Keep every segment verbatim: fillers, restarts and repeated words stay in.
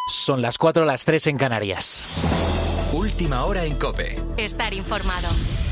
Son las cuatro, las tres en Canarias. Última hora en COPE. Estar informado.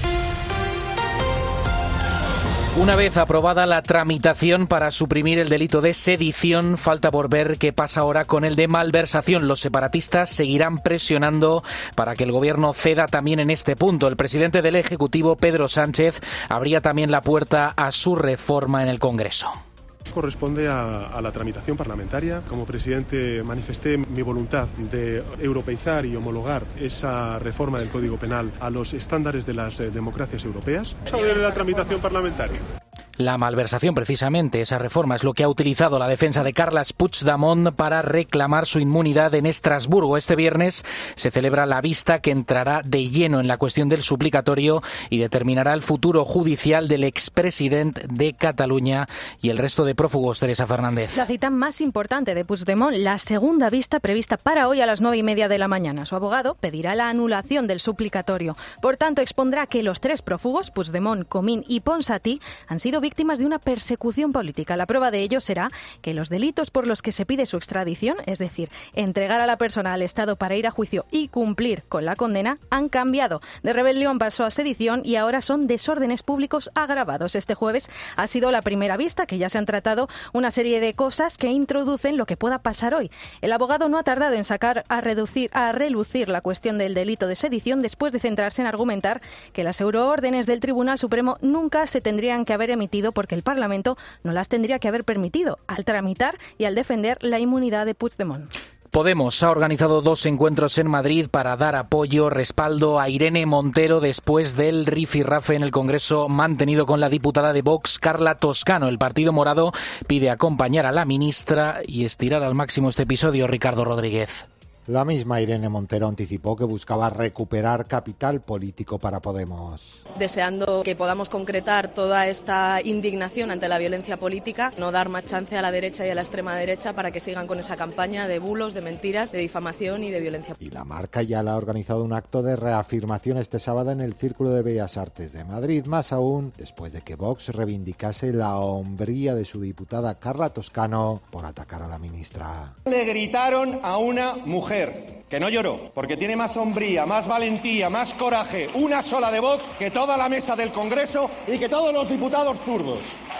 Una vez aprobada la tramitación para suprimir el delito de sedición, falta por ver qué pasa ahora con el de malversación. Los separatistas seguirán presionando para que el gobierno ceda también en este punto. El presidente del Ejecutivo, Pedro Sánchez, abría también la puerta a su reforma en el Congreso. Corresponde a, a la tramitación parlamentaria. Como presidente manifesté mi voluntad de europeizar y homologar esa reforma del Código Penal a los estándares de las eh, democracias europeas. Sobre la tramitación parlamentaria. La malversación, precisamente, esa reforma es lo que ha utilizado la defensa de Carles Puigdemont para reclamar su inmunidad en Estrasburgo. Este viernes se celebra la vista que entrará de lleno en la cuestión del suplicatorio y determinará el futuro judicial del expresidente de Cataluña y el resto de prófugos. Teresa Fernández. La cita más importante de Puigdemont, la segunda vista prevista para hoy a las nueve y media de la mañana. Su abogado pedirá la anulación del suplicatorio. Por tanto, expondrá que los tres prófugos, Puigdemont, Comín y Ponsatí, han sido víctimas de una persecución política. La prueba de ello será que los delitos por los que se pide su extradición, es decir, entregar a la persona al Estado para ir a juicio y cumplir con la condena, han cambiado. De rebelión pasó a sedición y ahora son desórdenes públicos agravados. Este jueves ha sido la primera vista, que ya se han tratado una serie de cosas que introducen lo que pueda pasar hoy. El abogado no ha tardado en sacar a reducir a relucir la cuestión del delito de sedición después de centrarse en argumentar que las euroórdenes del Tribunal Supremo nunca se tendrían que haber emitido porque el Parlamento no las tendría que haber permitido al tramitar y al defender la inmunidad de Puigdemont. Podemos ha organizado dos encuentros en Madrid para dar apoyo, respaldo a Irene Montero después del rifirrafe en el Congreso mantenido con la diputada de Vox, Carla Toscano. El Partido Morado pide acompañar a la ministra y estirar al máximo este episodio. Ricardo Rodríguez. La misma Irene Montero anticipó que buscaba recuperar capital político para Podemos. Deseando que podamos concretar toda esta indignación ante la violencia política, no dar más chance a la derecha y a la extrema derecha para que sigan con esa campaña de bulos, de mentiras, de difamación y de violencia. Y la marca ya le ha organizado un acto de reafirmación este sábado en el Círculo de Bellas Artes de Madrid, más aún después de que Vox reivindicase la hombría de su diputada Carla Toscano por atacar a la ministra. Le gritaron a una mujer que no lloró, porque tiene más hombría, más valentía, más coraje, una sola de Vox, que toda la mesa del Congreso y que todos los diputados zurdos.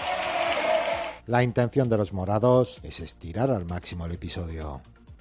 La intención de los morados es estirar al máximo el episodio.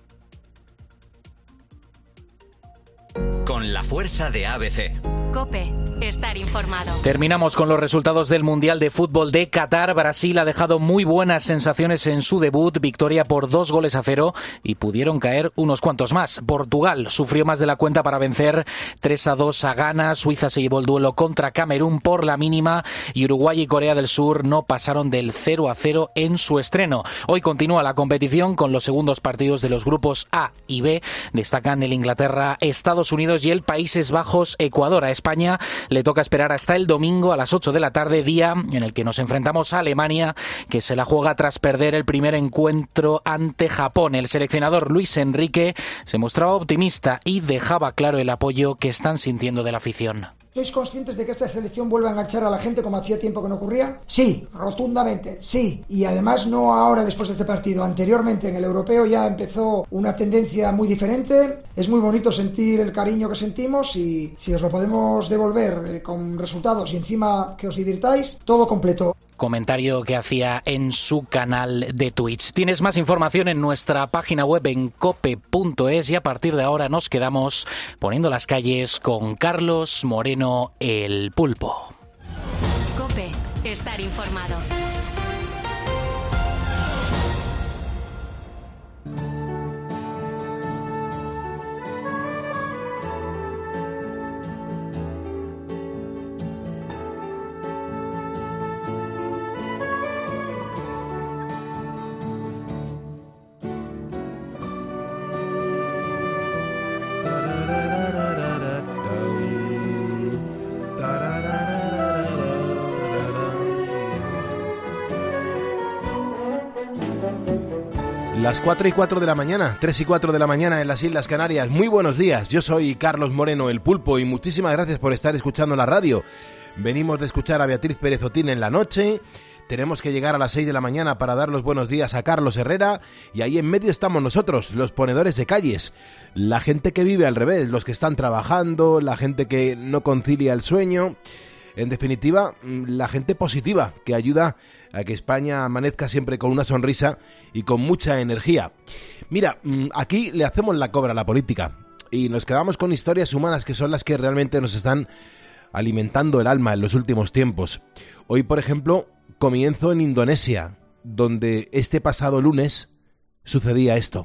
Con la fuerza de A B C. COPE. Estar informado. Terminamos con los resultados del Mundial de Fútbol de Qatar. Brasil ha dejado muy buenas sensaciones en su debut, victoria por dos goles a cero y pudieron caer unos cuantos más. Portugal sufrió más de la cuenta para vencer tres a dos a Ghana. Suiza se llevó el duelo contra Camerún por la mínima y Uruguay y Corea del Sur no pasaron del cero a cero en su estreno. Hoy continúa la competición con los segundos partidos de los grupos A y B. Destacan el Inglaterra, Estados Unidos y el Países Bajos-Ecuador. A España le toca esperar hasta el domingo a las ocho de la tarde, día en el que nos enfrentamos a Alemania, que se la juega tras perder el primer encuentro ante Japón. El seleccionador Luis Enrique se mostraba optimista y dejaba claro el apoyo que están sintiendo de la afición. ¿Sois conscientes de que esta selección vuelve a enganchar a la gente como hacía tiempo que no ocurría? Sí, rotundamente, sí. Y además no ahora después de este partido. Anteriormente en el europeo ya empezó una tendencia muy diferente. Es muy bonito sentir el cariño que sentimos y si os lo podemos devolver eh, con resultados y encima que os divirtáis, todo completo. Comentario que hacía en su canal de Twitch. Tienes más información en nuestra página web en cope punto es y a partir de ahora nos quedamos poniendo las calles con Carlos Moreno, el Pulpo. COPE. Estar informado. Las cuatro y cuatro de la mañana, tres y cuatro de la mañana en las Islas Canarias. Muy buenos días, yo soy Carlos Moreno, el Pulpo, y muchísimas gracias por estar escuchando la radio. Venimos de escuchar a Beatriz Pérez Otín en la noche. Tenemos que llegar a las seis de la mañana para dar los buenos días a Carlos Herrera. Y ahí en medio estamos nosotros, los ponedores de calles. La gente que vive al revés, los que están trabajando, la gente que no concilia el sueño. En definitiva, la gente positiva que ayuda a que España amanezca siempre con una sonrisa y con mucha energía. Mira, aquí le hacemos la cobra a la política y nos quedamos con historias humanas que son las que realmente nos están alimentando el alma en los últimos tiempos. Hoy, por ejemplo, comienzo en Indonesia, donde este pasado lunes sucedía esto.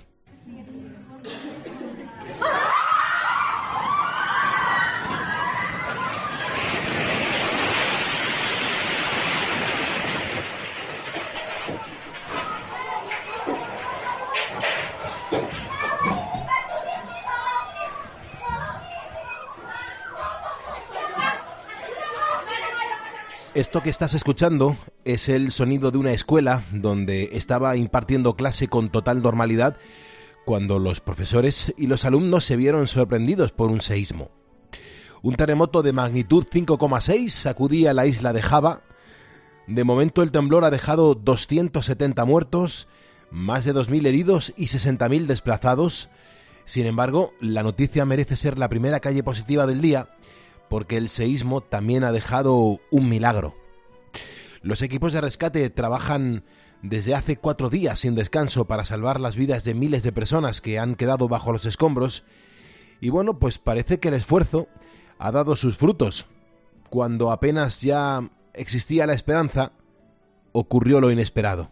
Esto que estás escuchando es el sonido de una escuela donde estaba impartiendo clase con total normalidad cuando los profesores y los alumnos se vieron sorprendidos por un seísmo. Un terremoto de magnitud cinco coma seis sacudía la isla de Java. De momento el temblor ha dejado doscientos setenta muertos, más de dos mil heridos y sesenta mil desplazados. Sin embargo, la noticia merece ser la primera calle positiva del día, porque el seísmo también ha dejado un milagro. Los equipos de rescate trabajan desde hace cuatro días sin descanso para salvar las vidas de miles de personas que han quedado bajo los escombros. Y bueno, pues parece que el esfuerzo ha dado sus frutos. Cuando apenas ya existía la esperanza, ocurrió lo inesperado.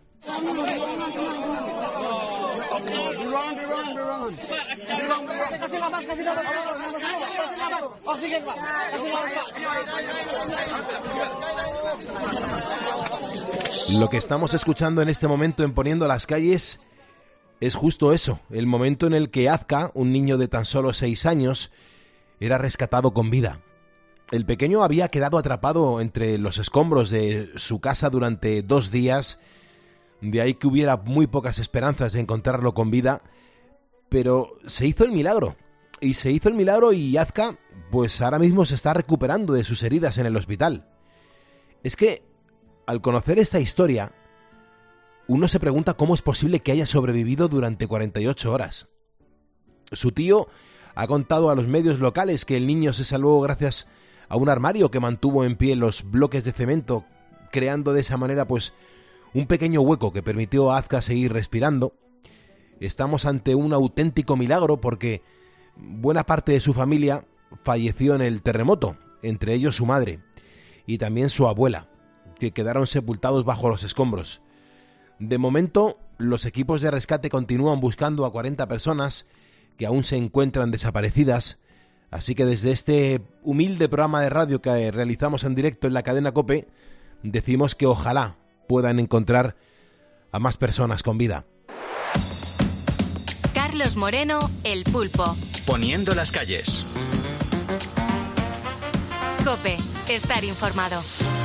Lo que estamos escuchando en este momento en Poniendo las Calles es justo eso, el momento en el que Azka, un niño de tan solo seis años, era rescatado con vida. El pequeño había quedado atrapado entre los escombros de su casa durante dos días, de ahí que hubiera muy pocas esperanzas de encontrarlo con vida, pero se hizo el milagro. Y se hizo el milagro y Azka, pues ahora mismo se está recuperando de sus heridas en el hospital. Es que, al conocer esta historia, uno se pregunta cómo es posible que haya sobrevivido durante cuarenta y ocho horas. Su tío ha contado a los medios locales que el niño se salvó gracias a un armario que mantuvo en pie los bloques de cemento, creando de esa manera pues un pequeño hueco que permitió a Azka seguir respirando. Estamos ante un auténtico milagro porque buena parte de su familia falleció en el terremoto, entre ellos su madre y también su abuela, que quedaron sepultados bajo los escombros. De momento, los equipos de rescate continúan buscando a cuarenta personas que aún se encuentran desaparecidas, así que desde este humilde programa de radio que realizamos en directo en la cadena COPE, decimos que ojalá puedan encontrar a más personas con vida. Carlos Moreno, El Pulpo. Poniendo las calles. COPE, estar informado.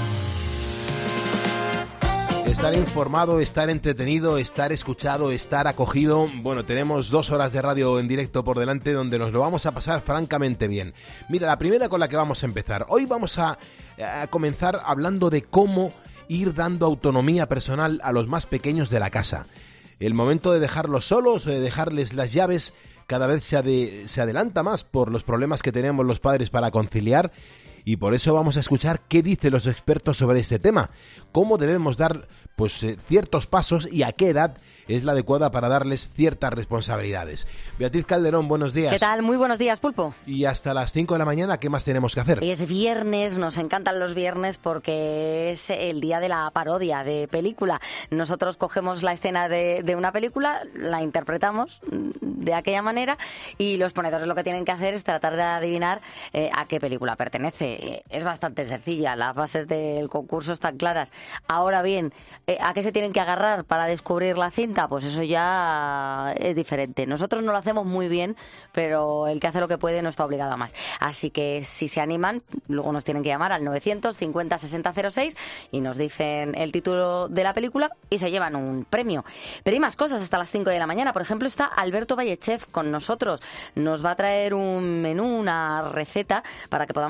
Estar informado, estar entretenido, estar escuchado, estar acogido. Bueno, tenemos dos horas de radio en directo por delante donde nos lo vamos a pasar francamente bien. Mira, la primera con la que vamos a empezar. Hoy vamos a, a comenzar hablando de cómo ir dando autonomía personal a los más pequeños de la casa. El momento de dejarlos solos, de dejarles las llaves, cada vez se, ade- se adelanta más por los problemas que tenemos los padres para conciliar. Y por eso vamos a escuchar qué dicen los expertos sobre este tema, cómo debemos dar pues eh, ciertos pasos y a qué edad es la adecuada para darles ciertas responsabilidades. Beatriz Calderón, buenos días. ¿Qué tal? Muy buenos días, Pulpo. Y hasta las cinco de la mañana, ¿qué más tenemos que hacer? Es viernes, nos encantan los viernes porque es el día de la parodia de película. Nosotros cogemos la escena de, de una película, la interpretamos de aquella manera y los ponedores lo que tienen que hacer es tratar de adivinar eh, a qué película pertenece. Es bastante sencilla, las bases del concurso están claras. Ahora bien, eh, ¿a qué se tienen que agarrar para descubrir la cinta? Pues eso ya es diferente. Nosotros no lo hacemos muy bien, pero el que hace lo que puede no está obligado a más. Así que si se animan, luego nos tienen que llamar al novecientos cincuenta sesenta cero seis y nos dicen el título de la película y se llevan un premio. Pero hay más cosas hasta las cinco de la mañana. Por ejemplo, está Alberto Vallechef con nosotros. Nos va a traer un menú, una receta para que podamos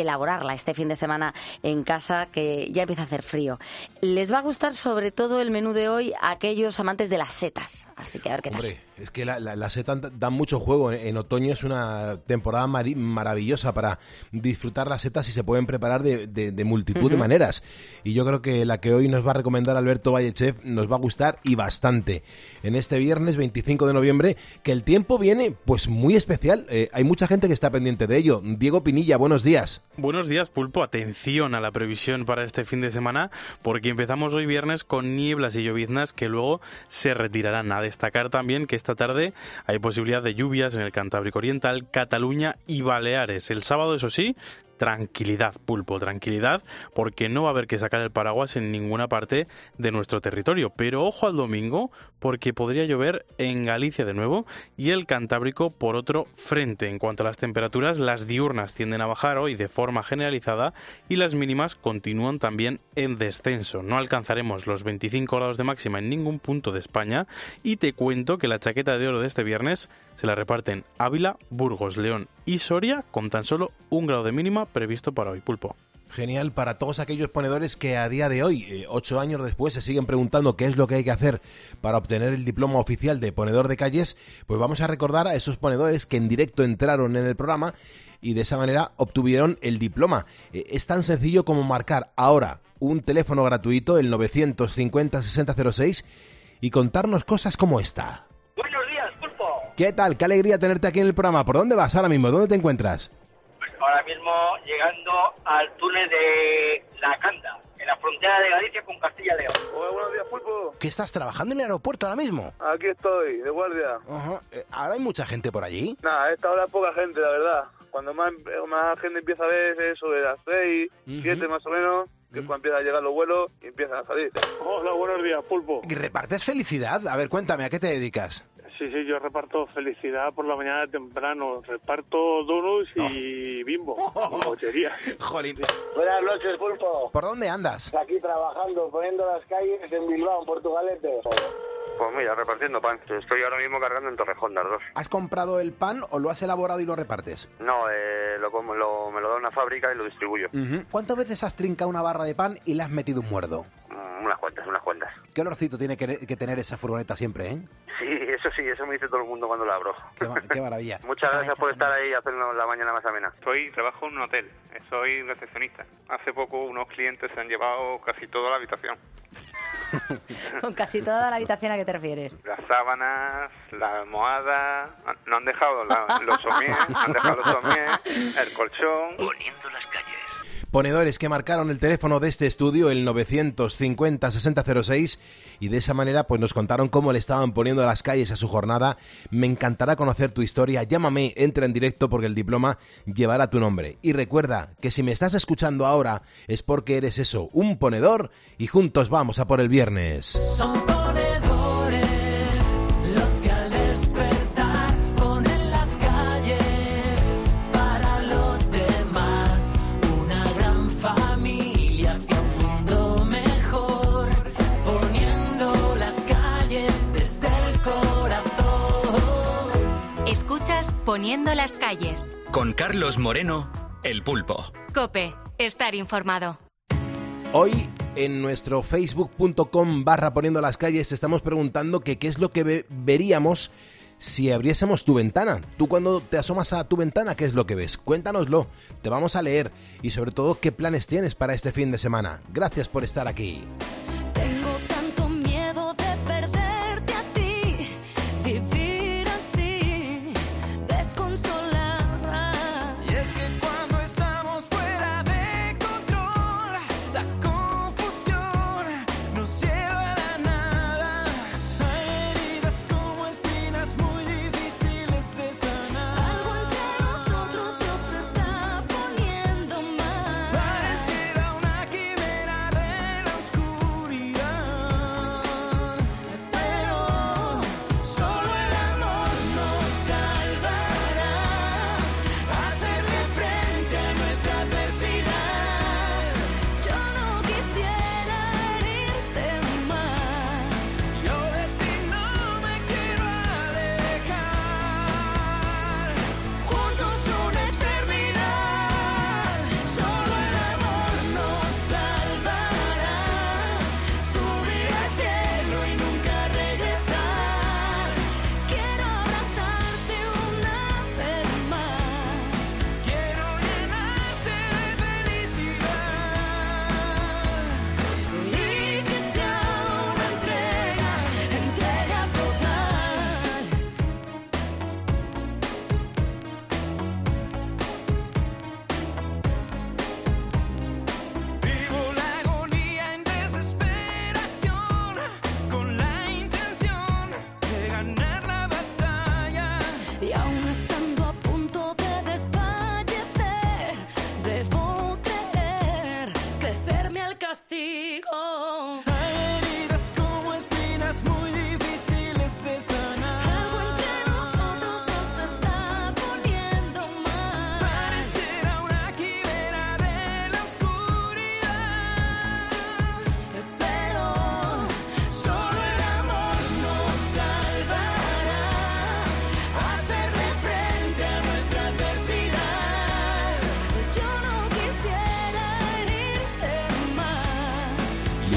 elaborarla este fin de semana en casa, que ya empieza a hacer frío. Les va a gustar sobre todo el menú de hoy a aquellos amantes de las setas, así que a ver qué tal. Hombre, es que la, la, las setas dan mucho juego. En, en otoño es una temporada mar- maravillosa para disfrutar las setas y se pueden preparar de, de, de multitud uh-huh. de maneras. Y yo creo que la que hoy nos va a recomendar Alberto Vallechef nos va a gustar y bastante. En este viernes veinticinco de noviembre, que el tiempo viene pues muy especial. Eh, hay mucha gente que está pendiente de ello. Diego Pinilla, buenos días. Buenos días, Pulpo. Atención a la previsión para este fin de semana, porque empezamos hoy viernes con nieblas y lloviznas que luego se retirarán. A destacar también que esta tarde hay posibilidad de lluvias en el Cantábrico Oriental, Cataluña y Baleares. El sábado, eso sí, tranquilidad, Pulpo, tranquilidad, porque no va a haber que sacar el paraguas en ninguna parte de nuestro territorio. Pero ojo al domingo, porque podría llover en Galicia de nuevo y el Cantábrico por otro frente. En cuanto a las temperaturas, las diurnas tienden a bajar hoy de forma generalizada y las mínimas continúan también en descenso. No alcanzaremos los veinticinco grados de máxima en ningún punto de España, y te cuento que la chaqueta de oro de este viernes se la reparten Ávila, Burgos, León y Soria, con tan solo un grado de mínima previsto para hoy, Pulpo. Genial para todos aquellos ponedores que a día de hoy, eh, ocho años después, se siguen preguntando qué es lo que hay que hacer para obtener el diploma oficial de ponedor de calles. Pues vamos a recordar a esos ponedores que en directo entraron en el programa y de esa manera obtuvieron el diploma. Eh, es tan sencillo como marcar ahora un teléfono gratuito, el novecientos cincuenta sesenta cero seis, y contarnos cosas como esta. Buenos días, Pulpo. ¿Qué tal? Qué alegría tenerte aquí en el programa. ¿Por dónde vas ahora mismo? ¿Dónde te encuentras? Pues ahora mismo llegando al túnel de La Canda, en la frontera de Galicia con Castilla y León. Hola, buenos días, Pulpo. ¿Qué estás trabajando en el aeropuerto ahora mismo? Aquí estoy, de guardia. Ajá. ¿Ahora hay mucha gente por allí? Nada, a esta hora poca gente, la verdad. Cuando más, más gente empieza a ver es sobre las seis, siete uh-huh. más o menos, que es cuando empiezan a llegar los vuelos y empiezan a salir. Hola, buenos días, Pulpo. ¿Y repartes felicidad? A ver, cuéntame, ¿a qué te dedicas? Sí, sí, yo reparto felicidad por la mañana temprano. Reparto donuts y oh. Bimbo. Oh. Mochería. Jolín. Buenas noches, Pulpo. ¿Por dónde andas? Aquí trabajando, poniendo las calles en Bilbao, en Portugalete. Pues mira, repartiendo pan. Estoy ahora mismo cargando en Torrejón de Ardoz. ¿Has comprado el pan o lo has elaborado y lo repartes? No, eh, lo, lo, me lo da una fábrica y lo distribuyo. Uh-huh. ¿Cuántas veces has trincado una barra de pan y le has metido un muerdo? Mm, unas cuantas, unas cuantas. ¿Qué olorcito tiene que, que tener esa furgoneta siempre, eh? Sí, eso sí, eso me dice todo el mundo cuando la abro. Qué, qué maravilla. Muchas gracias por estar ahí y hacernos la mañana más amena. Soy, trabajo en un hotel, soy recepcionista. Hace poco unos clientes se han llevado casi toda la habitación. ¿Con casi toda la habitación a qué te refieres? Las sábanas, la almohada, no han dejado la, los somiers, han dejado los somiers, el colchón. Poniendo las calles. Ponedores que marcaron el teléfono de este estudio, el novecientos cincuenta sesenta cero seis, y de esa manera pues nos contaron cómo le estaban poniendo las calles a su jornada. Me encantará conocer tu historia. Llámame, entra en directo porque el diploma llevará tu nombre. Y recuerda que si me estás escuchando ahora es porque eres eso, un ponedor, y juntos vamos a por el viernes. Son ponedores los que al despertar ponen las calles para los demás. Una gran familia hacia un mundo mejor, poniendo las calles desde el corazón. Escuchas Poniendo las calles. Con Carlos Moreno, El Pulpo. COPE, estar informado. Hoy en nuestro facebook punto com barra poniendo las calles te estamos preguntando que qué es lo que ve- veríamos si abriésemos tu ventana. Tú cuando te asomas a tu ventana, ¿qué es lo que ves? Cuéntanoslo, te vamos a leer y sobre todo qué planes tienes para este fin de semana. Gracias por estar aquí. Tengo tanto miedo de perderte a ti, vivir así, desconsolada. Y es que cuando estamos fuera de control, la confusión nos lleva a nada. Hay heridas como espinas muy difíciles de sanar. Algo entre nosotros nos está poniendo mal. Pareciera una quimera de la oscuridad.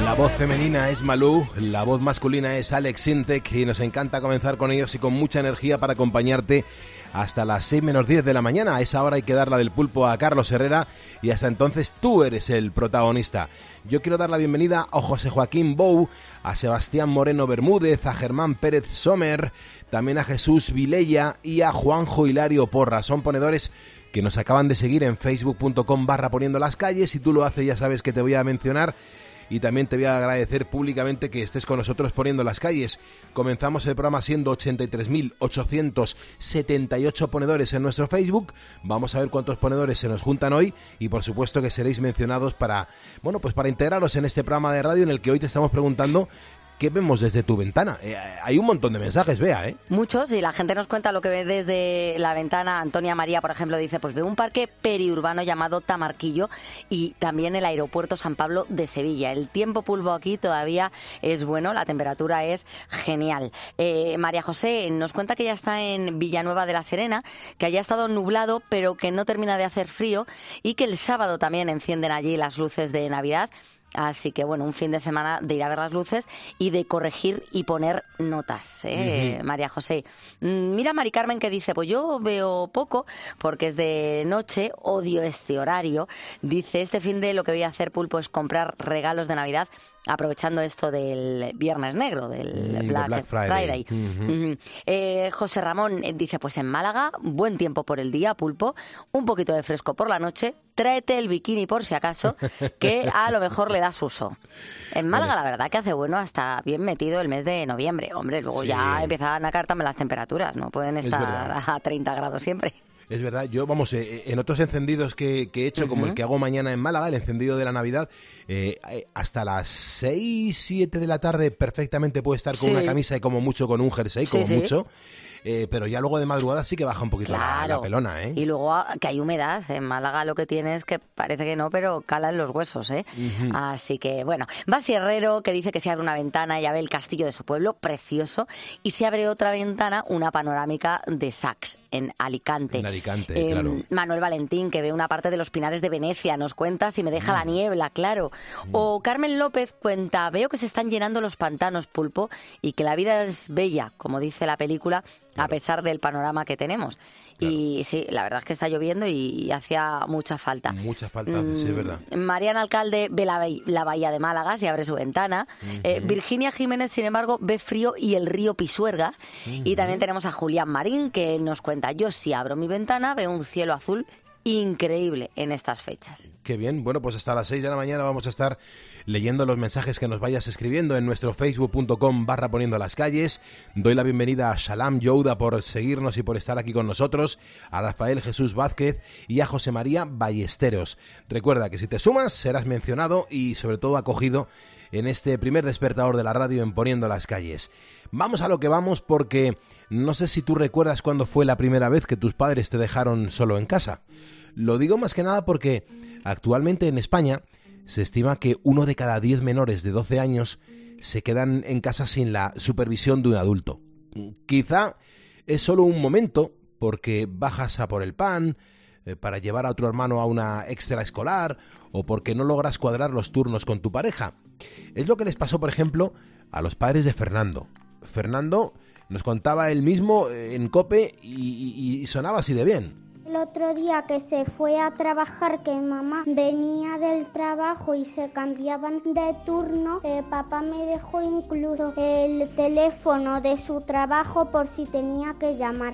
La voz femenina es Malú, la voz masculina es Alex Sintek y nos encanta comenzar con ellos y con mucha energía para acompañarte hasta las seis menos diez de la mañana. A esa hora hay que dar la del pulpo a Carlos Herrera y hasta entonces tú eres el protagonista. Yo quiero dar la bienvenida a José Joaquín Bou, a Sebastián Moreno Bermúdez, a Germán Pérez Sommer, también a Jesús Vilella y a Juanjo Hilario Porra. Son ponedores que nos acaban de seguir en facebook punto com barra poniendo las calles. Si tú lo haces ya sabes que te voy a mencionar y también te voy a agradecer públicamente que estés con nosotros poniendo las calles. Comenzamos el programa siendo ochenta y tres mil ochocientos setenta y ocho ponedores en nuestro Facebook. Vamos a ver cuántos ponedores se nos juntan hoy y por supuesto que seréis mencionados para, bueno, pues para integraros en este programa de radio en el que hoy te estamos preguntando ¿qué vemos desde tu ventana? Eh, hay un montón de mensajes, Bea, ¿eh? Muchos, y la gente nos cuenta lo que ve desde la ventana. Antonia María, por ejemplo, dice, pues veo un parque periurbano llamado Tamarquillo y también el aeropuerto San Pablo de Sevilla. El tiempo, Pulpo, aquí todavía es bueno, la temperatura es genial. Eh, María José nos cuenta que ya está en Villanueva de la Serena, que haya estado nublado, pero que no termina de hacer frío y que el sábado también encienden allí las luces de Navidad. Así que, bueno, un fin de semana de ir a ver las luces y de corregir y poner notas, ¿eh? Uh-huh. María José. Mira, Mari Carmen, que dice, pues yo veo poco porque es de noche, odio este horario. Dice, este fin de lo que voy a hacer, Pulpo, es comprar regalos de Navidad, aprovechando esto del Viernes Negro, del mm, Black, Black Friday. Friday. Uh-huh. Uh-huh. Eh, José Ramón dice, pues en Málaga, buen tiempo por el día, Pulpo, un poquito de fresco por la noche, tráete el bikini por si acaso, que a lo mejor le das uso. En Málaga, la verdad que hace bueno hasta bien metido el mes de noviembre. Hombre, luego sí, ya empiezan a caer también las temperaturas, no pueden estar a treinta grados siempre. Es verdad, yo, vamos, eh, en otros encendidos que, que he hecho, uh-huh, como el que hago mañana en Málaga, el encendido de la Navidad, eh, hasta las seis, siete de la tarde perfectamente puede estar con sí. una camisa y como mucho con un jersey, como sí, mucho. Sí. Eh, pero ya luego de madrugada sí que baja un poquito claro. la, la pelona, ¿eh? Y luego que hay humedad. En Málaga lo que tiene es que parece que no, pero cala en los huesos, ¿eh? Uh-huh. Así que, bueno. Basi Herrero, que dice que se abre una ventana y ya ve el castillo de su pueblo, precioso, y se abre otra ventana, una panorámica de Sax, en Alicante. En Alicante, eh, claro. Manuel Valentín, que ve una parte de los Pinares de Venecia, nos cuenta si me deja mm. la niebla, claro. Mm. O Carmen López cuenta, veo que se están llenando los pantanos, Pulpo, y que la vida es bella, como dice la película, claro, a pesar del panorama que tenemos. Claro. Y sí, la verdad es que está lloviendo y, y hacía mucha falta. Mucha falta, mm, sí, es verdad. Mariana Alcalde ve la, la bahía de Málaga, se abre su ventana. Uh-huh. eh, Virginia Jiménez, sin embargo, ve frío y el río Pisuerga. Uh-huh. Y también tenemos a Julián Marín, que nos cuenta, yo sí abro mi ventana, veo un cielo azul increíble en estas fechas. Qué bien, bueno, pues hasta las seis de la mañana vamos a estar leyendo los mensajes que nos vayas escribiendo en nuestro facebook punto com barra poniendo las calles. Doy la bienvenida a Shalam Youda por seguirnos y por estar aquí con nosotros, a Rafael Jesús Vázquez y a José María Ballesteros. Recuerda que si te sumas serás mencionado y sobre todo acogido en este primer despertador de la radio en Poniendo las Calles. Vamos a lo que vamos porque no sé si tú recuerdas cuándo fue la primera vez que tus padres te dejaron solo en casa. Lo digo más que nada porque actualmente en España se estima que uno de cada diez menores de doce años se quedan en casa sin la supervisión de un adulto. Quizá es solo un momento porque bajas a por el pan, eh, para llevar a otro hermano a una extraescolar o porque no logras cuadrar los turnos con tu pareja. Es lo que les pasó, por ejemplo, a los padres de Fernando. Fernando nos contaba él mismo en COPE y, y, y sonaba así de bien. El otro día que se fue a trabajar, que mamá venía del trabajo y se cambiaban de turno, eh, papá me dejó incluso el teléfono de su trabajo por si tenía que llamar.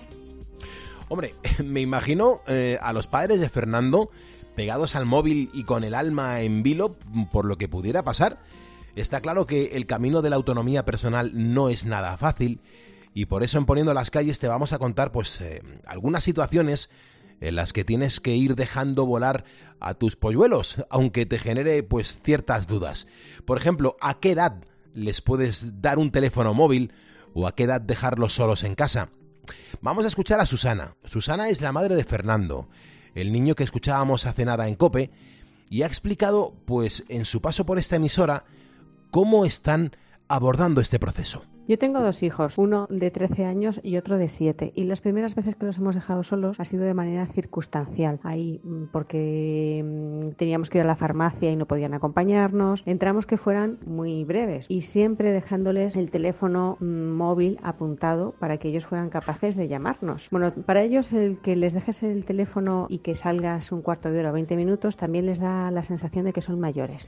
Hombre, me imagino eh, a los padres de Fernando pegados al móvil y con el alma en vilo por lo que pudiera pasar. Está claro que el camino de la autonomía personal no es nada fácil y por eso en Poniendo las Calles te vamos a contar pues eh, algunas situaciones en las que tienes que ir dejando volar a tus polluelos, aunque te genere pues ciertas dudas. Por ejemplo, ¿a qué edad les puedes dar un teléfono móvil o a qué edad dejarlos solos en casa? Vamos a escuchar a Susana. Susana es la madre de Fernando, el niño que escuchábamos hace nada en COPE, y ha explicado, pues en su paso por esta emisora, cómo están abordando este proceso. Yo tengo dos hijos, uno de trece años y otro de siete, y las primeras veces que los hemos dejado solos ha sido de manera circunstancial, ahí porque teníamos que ir a la farmacia y no podían acompañarnos, entramos que fueran muy breves y siempre dejándoles el teléfono móvil apuntado para que ellos fueran capaces de llamarnos. Bueno, para ellos el que les dejes el teléfono y que salgas un cuarto de hora o veinte minutos también les da la sensación de que son mayores.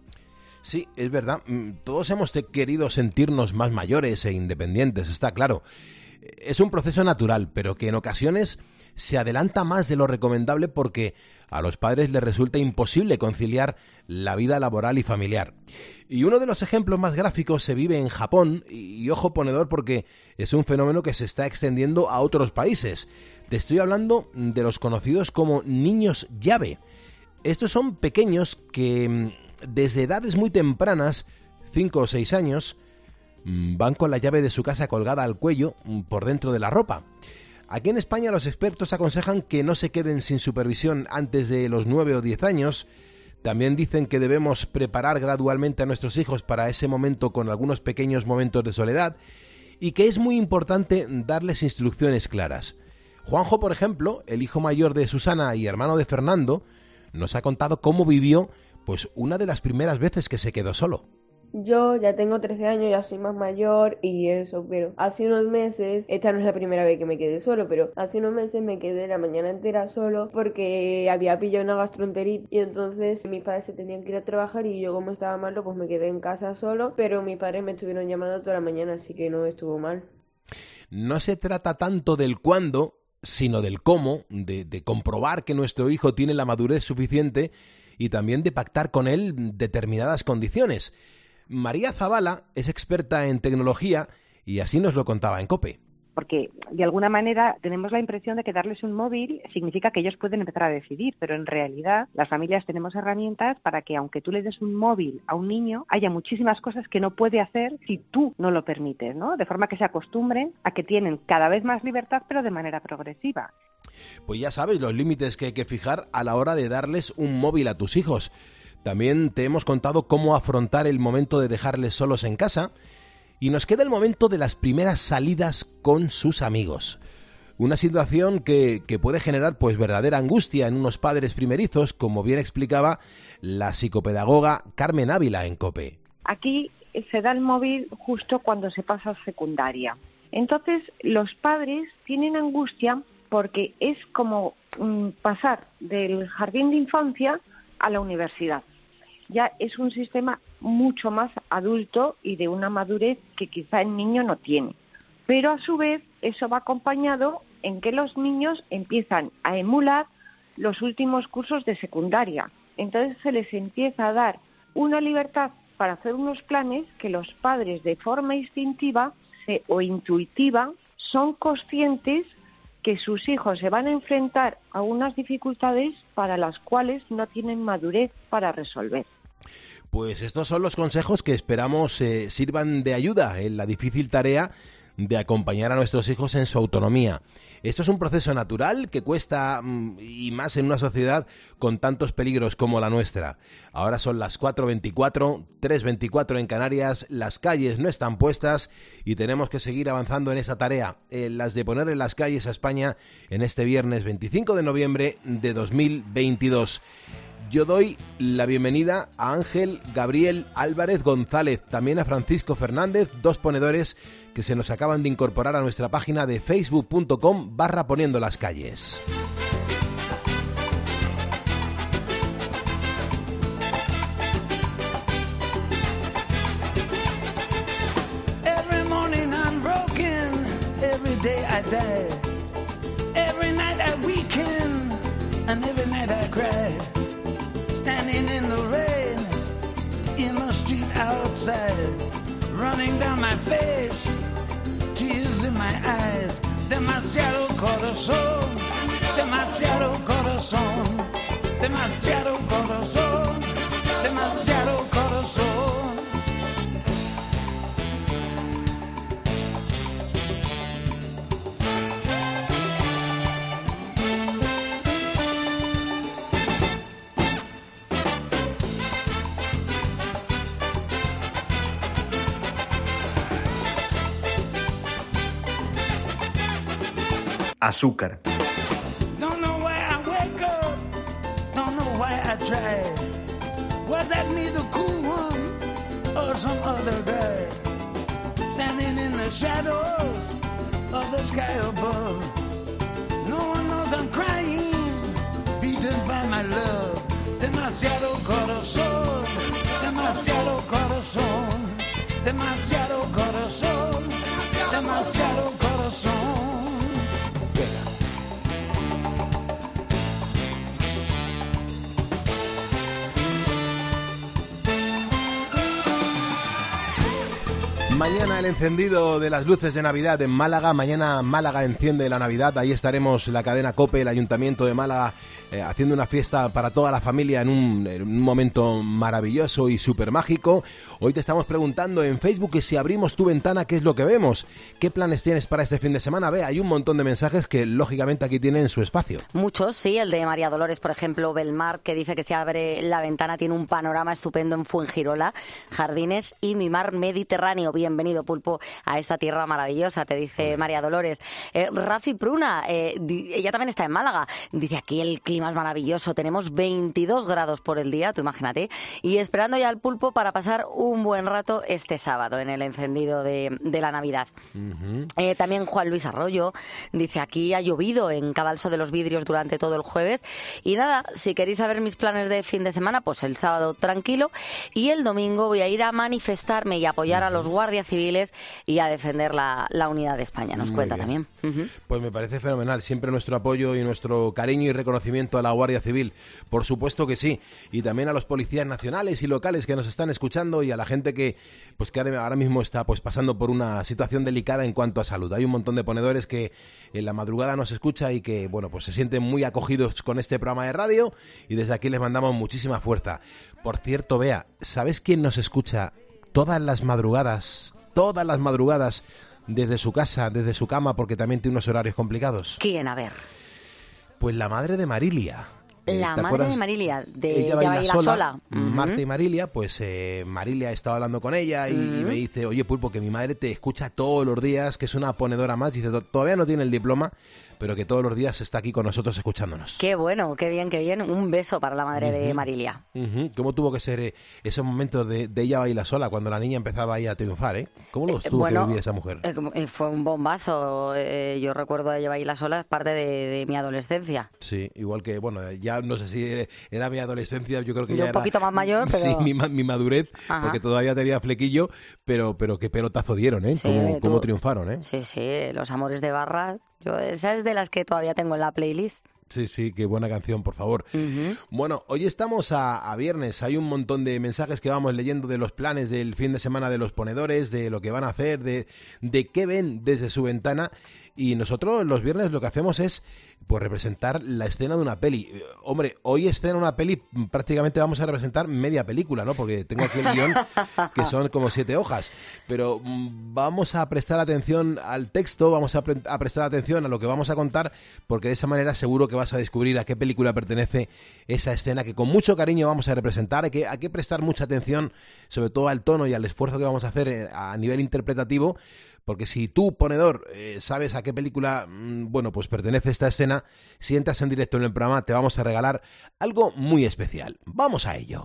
Sí, es verdad. Todos hemos querido sentirnos más mayores e independientes, está claro. Es un proceso natural, pero que en ocasiones se adelanta más de lo recomendable porque a los padres les resulta imposible conciliar la vida laboral y familiar. Y uno de los ejemplos más gráficos se vive en Japón, y ojo ponedor porque es un fenómeno que se está extendiendo a otros países. Te estoy hablando de los conocidos como niños llave. Estos son pequeños que desde edades muy tempranas, cinco o seis años, van con la llave de su casa colgada al cuello por dentro de la ropa. Aquí en España los expertos aconsejan que no se queden sin supervisión antes de los nueve o diez años. También dicen que debemos preparar gradualmente a nuestros hijos para ese momento con algunos pequeños momentos de soledad y que es muy importante darles instrucciones claras. Juanjo, por ejemplo, el hijo mayor de Susana y hermano de Fernando, nos ha contado cómo vivió pues una de las primeras veces que se quedó solo. Yo ya tengo trece años, ya soy más mayor y eso, pero hace unos meses, esta no es la primera vez que me quedé solo, pero hace unos meses me quedé la mañana entera solo porque había pillado una gastroenteritis y entonces mis padres se tenían que ir a trabajar y yo como estaba malo pues me quedé en casa solo, pero mis padres me estuvieron llamando toda la mañana, así que no estuvo mal. No se trata tanto del cuándo, sino del cómo, de, de comprobar que nuestro hijo tiene la madurez suficiente y también de pactar con él determinadas condiciones. María Zavala es experta en tecnología y así nos lo contaba en COPE. Porque de alguna manera tenemos la impresión de que darles un móvil significa que ellos pueden empezar a decidir, pero en realidad las familias tenemos herramientas para que aunque tú le des un móvil a un niño, haya muchísimas cosas que no puede hacer si tú no lo permites, ¿no? De forma que se acostumbren a que tienen cada vez más libertad, pero de manera progresiva. Pues ya sabes los límites que hay que fijar a la hora de darles un móvil a tus hijos. También te hemos contado cómo afrontar el momento de dejarles solos en casa. Y nos queda el momento de las primeras salidas con sus amigos. Una situación que, que puede generar pues verdadera angustia en unos padres primerizos, como bien explicaba la psicopedagoga Carmen Ávila en COPE. Aquí se da el móvil justo cuando se pasa a secundaria. Entonces los padres tienen angustia porque es como mm, pasar del jardín de infancia a la universidad. Ya es un sistema mucho más adulto y de una madurez que quizá el niño no tiene. Pero a su vez eso va acompañado en que los niños empiezan a emular los últimos cursos de secundaria. Entonces se les empieza a dar una libertad para hacer unos planes que los padres de forma instintiva se, o intuitiva son conscientes que sus hijos se van a enfrentar a unas dificultades para las cuales no tienen madurez para resolver. Pues estos son los consejos que esperamos eh, sirvan de ayuda en la difícil tarea de acompañar a nuestros hijos en su autonomía. Esto es un proceso natural que cuesta, y más en una sociedad con tantos peligros como la nuestra. Ahora son las cuatro veinticuatro, tres veinticuatro en Canarias, las calles no están puestas y tenemos que seguir avanzando en esa tarea, en las de poner en las calles a España en este viernes veinticinco de noviembre de dos mil veintidós. Yo doy la bienvenida a Ángel Gabriel Álvarez González, también a Francisco Fernández, dos ponedores que se nos acaban de incorporar a nuestra página de facebook.com barra poniendo las calles. Every morning I'm broken, every day I die, every night I weaken, and every night I cry. Standing in the rain, in the street outside, running down my face, tears in my eyes. Demasiado corazón, demasiado corazón, demasiado corazón, demasiado corazón. azúcar. Don't know where I wake up, don't know why I try. Was that me, the cool one, or some other guy? Standing in the shadows of the sky above. No one knows I'm crying, beaten by my love. Demasiado corazón, demasiado corazón, demasiado corazón, demasiado corazón. Mañana el encendido de las luces de Navidad en Málaga. Mañana Málaga enciende la Navidad. Ahí estaremos la cadena COPE, el Ayuntamiento de Málaga, eh, haciendo una fiesta para toda la familia en un, en un momento maravilloso y súper mágico. Hoy te estamos preguntando en Facebook que si abrimos tu ventana, ¿qué es lo que vemos? ¿Qué planes tienes para este fin de semana? Ve, hay un montón de mensajes que lógicamente aquí tienen su espacio. Muchos, sí. El de María Dolores, por ejemplo, Belmar, que dice que si abre la ventana tiene un panorama estupendo en Fuengirola, jardines y mi mar Mediterráneo. Bienvenido, Pulpo, a esta tierra maravillosa, te dice María Dolores. Eh, Rafi Pruna, eh, di, ella también está en Málaga. Dice, aquí el clima es maravilloso, tenemos veintidós grados por el día, tú imagínate, y esperando ya al Pulpo para pasar un buen rato este sábado en el encendido de, de la Navidad. Uh-huh. Eh, también Juan Luis Arroyo dice, aquí ha llovido en Cadalso de los Vidrios durante todo el jueves. Y nada, si queréis saber mis planes de fin de semana, pues el sábado tranquilo, y el domingo voy a ir a manifestarme y apoyar a los guardias civiles y a defender la, la unidad de España, nos Muy cuenta bien. También. Uh-huh. Pues me parece fenomenal, siempre nuestro apoyo y nuestro cariño y reconocimiento a la Guardia Civil, por supuesto que sí, y también a los policías nacionales y locales que nos están escuchando y a la gente que pues que ahora mismo está pues pasando por una situación delicada en cuanto a salud. Hay un montón de ponedores que en la madrugada nos escucha y que bueno pues se sienten muy acogidos con este programa de radio y desde aquí les mandamos muchísima fuerza. Por cierto, Bea, ¿sabes quién nos escucha todas las madrugadas? Todas las madrugadas desde su casa, desde su cama, porque también tiene unos horarios complicados. ¿Quién? A ver. Pues la madre de Marilia. La madre acuerdas? de Marilia, de ella baila, baila sola. sola. Uh-huh. Marta y Marilia, pues eh, Marilia estaba hablando con ella y, uh-huh. y me dice, oye Pulpo, que mi madre te escucha todos los días, que es una ponedora más. Dice, todavía no tiene el diploma, pero que todos los días está aquí con nosotros escuchándonos. Qué bueno, qué bien, qué bien. Un beso para la madre uh-huh. de Marilia. Uh-huh. ¿Cómo tuvo que ser eh, esos momentos de, de ella baila sola, cuando la niña empezaba ahí a triunfar? ¿eh? ¿Cómo los tuvo bueno, que vivir esa mujer? Eh, fue un bombazo. Eh, yo recuerdo a ella baila sola, es parte de, de mi adolescencia. Sí, igual que, bueno, ya no sé si era mi adolescencia, yo creo que yo ya un era... un poquito más mayor, pero... Sí, mi, mi madurez, Ajá. porque todavía tenía flequillo, pero, pero qué pelotazo dieron, ¿eh? Sí, cómo, tú... cómo triunfaron, ¿eh? Sí, sí, Los Amores de Barra. Yo, esa es de las que todavía tengo en la playlist. Sí, sí, qué buena canción, por favor. Uh-huh. Bueno, hoy estamos a, a viernes, hay un montón de mensajes que vamos leyendo de los planes del fin de semana de los ponedores, de lo que van a hacer, de, de qué ven desde su ventana, y nosotros los viernes lo que hacemos es pues representar la escena de una peli. Eh, hombre, hoy escena una peli, prácticamente vamos a representar media película, ¿no? Porque tengo aquí el guión que son como siete hojas, pero mm, vamos a prestar atención al texto, vamos a, pre- a prestar atención a lo que vamos a contar, porque de esa manera seguro que vas a descubrir a qué película pertenece esa escena que con mucho cariño vamos a representar. Hay que, hay que prestar mucha atención, sobre todo al tono y al esfuerzo que vamos a hacer a nivel interpretativo, porque si tú, ponedor, eh, sabes a qué película, mmm, bueno, pues pertenece esta escena, si entras en directo en el programa te vamos a regalar algo muy especial. ¡Vamos a ello!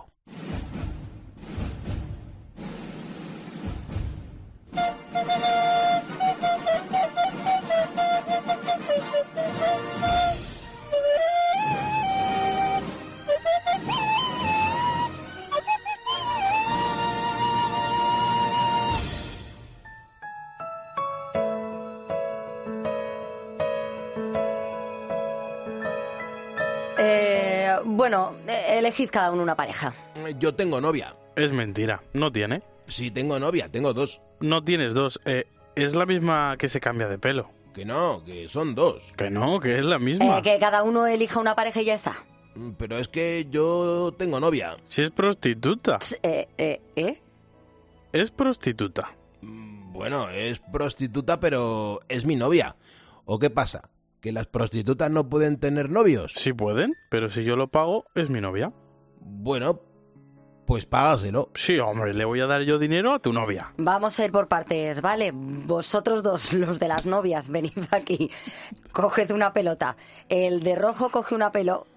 Eh, bueno, elegid cada uno una pareja. Yo tengo novia. Es mentira, ¿no tiene? Sí, tengo novia, tengo dos. No tienes dos, eh, es la misma que se cambia de pelo. Que no, que son dos. Que no, que es la misma. Eh, que cada uno elija una pareja y ya está. Pero es que yo tengo novia. Si es prostituta. Eh, eh, ¿eh? Es prostituta. Bueno, es prostituta, pero es mi novia. ¿O qué pasa? ¿Que las prostitutas no pueden tener novios? Sí pueden, pero si yo lo pago, es mi novia. Bueno, pues págaselo. Sí, hombre, le voy a dar yo dinero a tu novia. Vamos a ir por partes, ¿vale? Vosotros dos, los de las novias, venid aquí. Coged una pelota. El de rojo coge una pelota.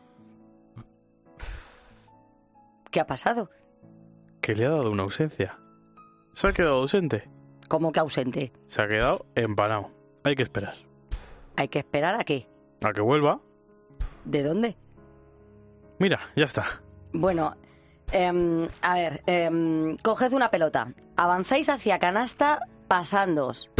¿Qué ha pasado? Que le ha dado una ausencia. Se ha quedado ausente. ¿Cómo que ausente? Se ha quedado empanado. Hay que esperar. ¿Hay que esperar a qué? A que vuelva. ¿De dónde? Mira, ya está. Bueno, eh, a ver, eh, coged una pelota. Avanzáis hacia canasta pasándoos.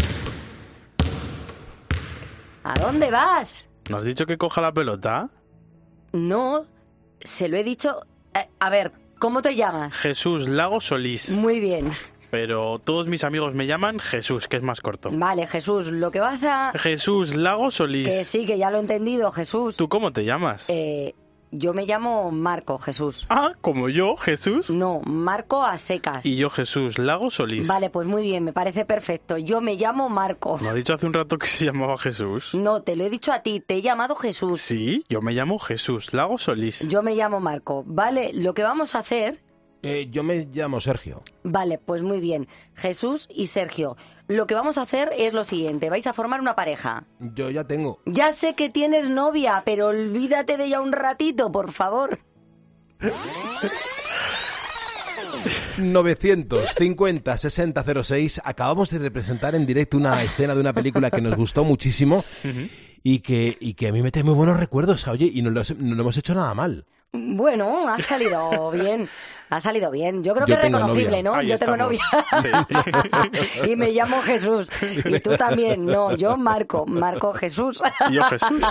¿A dónde vas? ¿No has dicho que coja la pelota? No, se lo he dicho... Eh, a ver, ¿cómo te llamas? Jesús Lago Solís. Muy bien. Pero todos mis amigos me llaman Jesús, que es más corto. Vale, Jesús, lo que vas a... Jesús Lago Solís. Que sí, que ya lo he entendido, Jesús. ¿Tú cómo te llamas? Eh, yo me llamo Marco, Jesús. Ah, ¿como yo, Jesús? No, Marco a secas. Y yo, Jesús Lago Solís. Vale, pues muy bien, me parece perfecto. Yo me llamo Marco. ¿No ha dicho hace un rato que se llamaba Jesús? No, te lo he dicho a ti, te he llamado Jesús. Sí, yo me llamo Jesús Lago Solís. Yo me llamo Marco. Vale, lo que vamos a hacer... Eh, yo me llamo Sergio. Vale, pues muy bien. Jesús y Sergio. Lo que vamos a hacer es lo siguiente. Vais a formar una pareja. Yo ya tengo. Ya sé que tienes novia, pero olvídate de ella un ratito, por favor. novecientos cincuenta sesenta cero seis. Acabamos de representar en directo una escena de una película que nos gustó muchísimo y que, y que a mí me trae muy buenos recuerdos. Oye, y no lo, no lo hemos hecho nada mal. Bueno, ha salido bien. Ha salido bien. Yo creo Yo que es tengo reconocible, novia. ¿no? Ahí yo estamos. tengo novia. Sí. Y me llamo Jesús. Y tú también. No, yo Marco. Marco Jesús. ¿Y yo Jesús?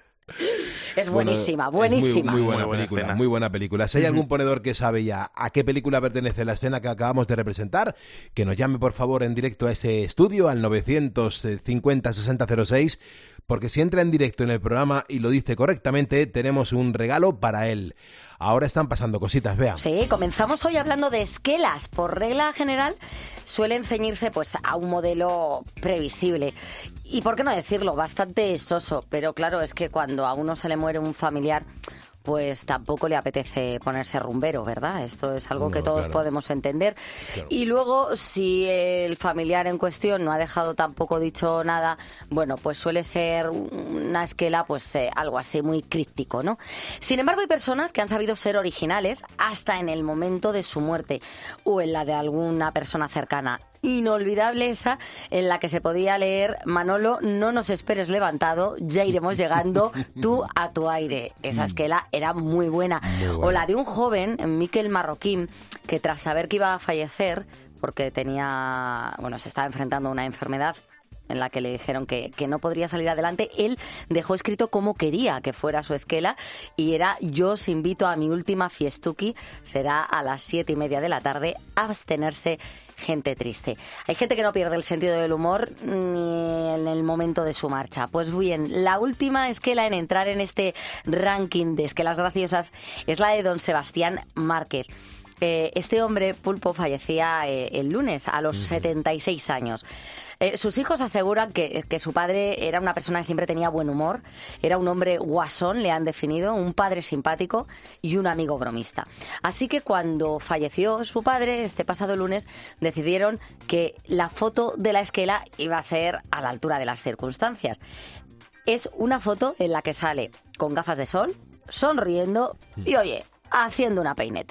Es buenísima, Bueno, es buenísima. Muy, muy buena Muy buena película, escena. muy buena película. Si hay algún ponedor que sabe ya a qué película pertenece la escena que acabamos de representar, que nos llame por favor en directo a ese estudio al novecientos cincuenta sesenta cero seis, porque si entra en directo en el programa y lo dice correctamente, tenemos un regalo para él. Ahora están pasando cositas, vea. Sí, comenzamos hoy hablando de esquelas. Por regla general suelen ceñirse pues a un modelo previsible. Y por qué no decirlo, bastante soso. Pero claro, es que cuando a uno se le muere un familiar, pues tampoco le apetece ponerse rumbero, ¿verdad? Esto es algo No, que todos claro. podemos entender. Claro. Y luego, si el familiar en cuestión no ha dejado tampoco dicho nada, bueno, pues suele ser una esquela, pues eh, algo así muy críptico, ¿no? Sin embargo, hay personas que han sabido ser originales hasta en el momento de su muerte o en la de alguna persona cercana. Inolvidable esa en la que se podía leer: Manolo, no nos esperes levantado, ya iremos llegando, tú a tu aire. Esa esquela era muy buena. Muy buena. O la de un joven, Miquel Marroquín, que tras saber que iba a fallecer, porque tenía, bueno, se estaba enfrentando a una enfermedad en la que le dijeron que, que no podría salir adelante, él dejó escrito cómo quería que fuera su esquela y era: yo os invito a mi última fiestuki, será a las siete y media de la tarde, abstenerse gente triste. Hay gente que no pierde el sentido del humor ni en el momento de su marcha. Pues bien, la última esquela en entrar en este ranking de esquelas graciosas es la de don Sebastián Márquez. Eh, este hombre, Pulpo, fallecía eh, el lunes a los setenta y seis años. Eh, sus hijos aseguran que, que su padre era una persona que siempre tenía buen humor, era un hombre guasón, le han definido, un padre simpático y un amigo bromista. Así que cuando falleció su padre, este pasado lunes, decidieron que la foto de la esquela iba a ser a la altura de las circunstancias. Es una foto en la que sale con gafas de sol, sonriendo y, oye, haciendo una peineta.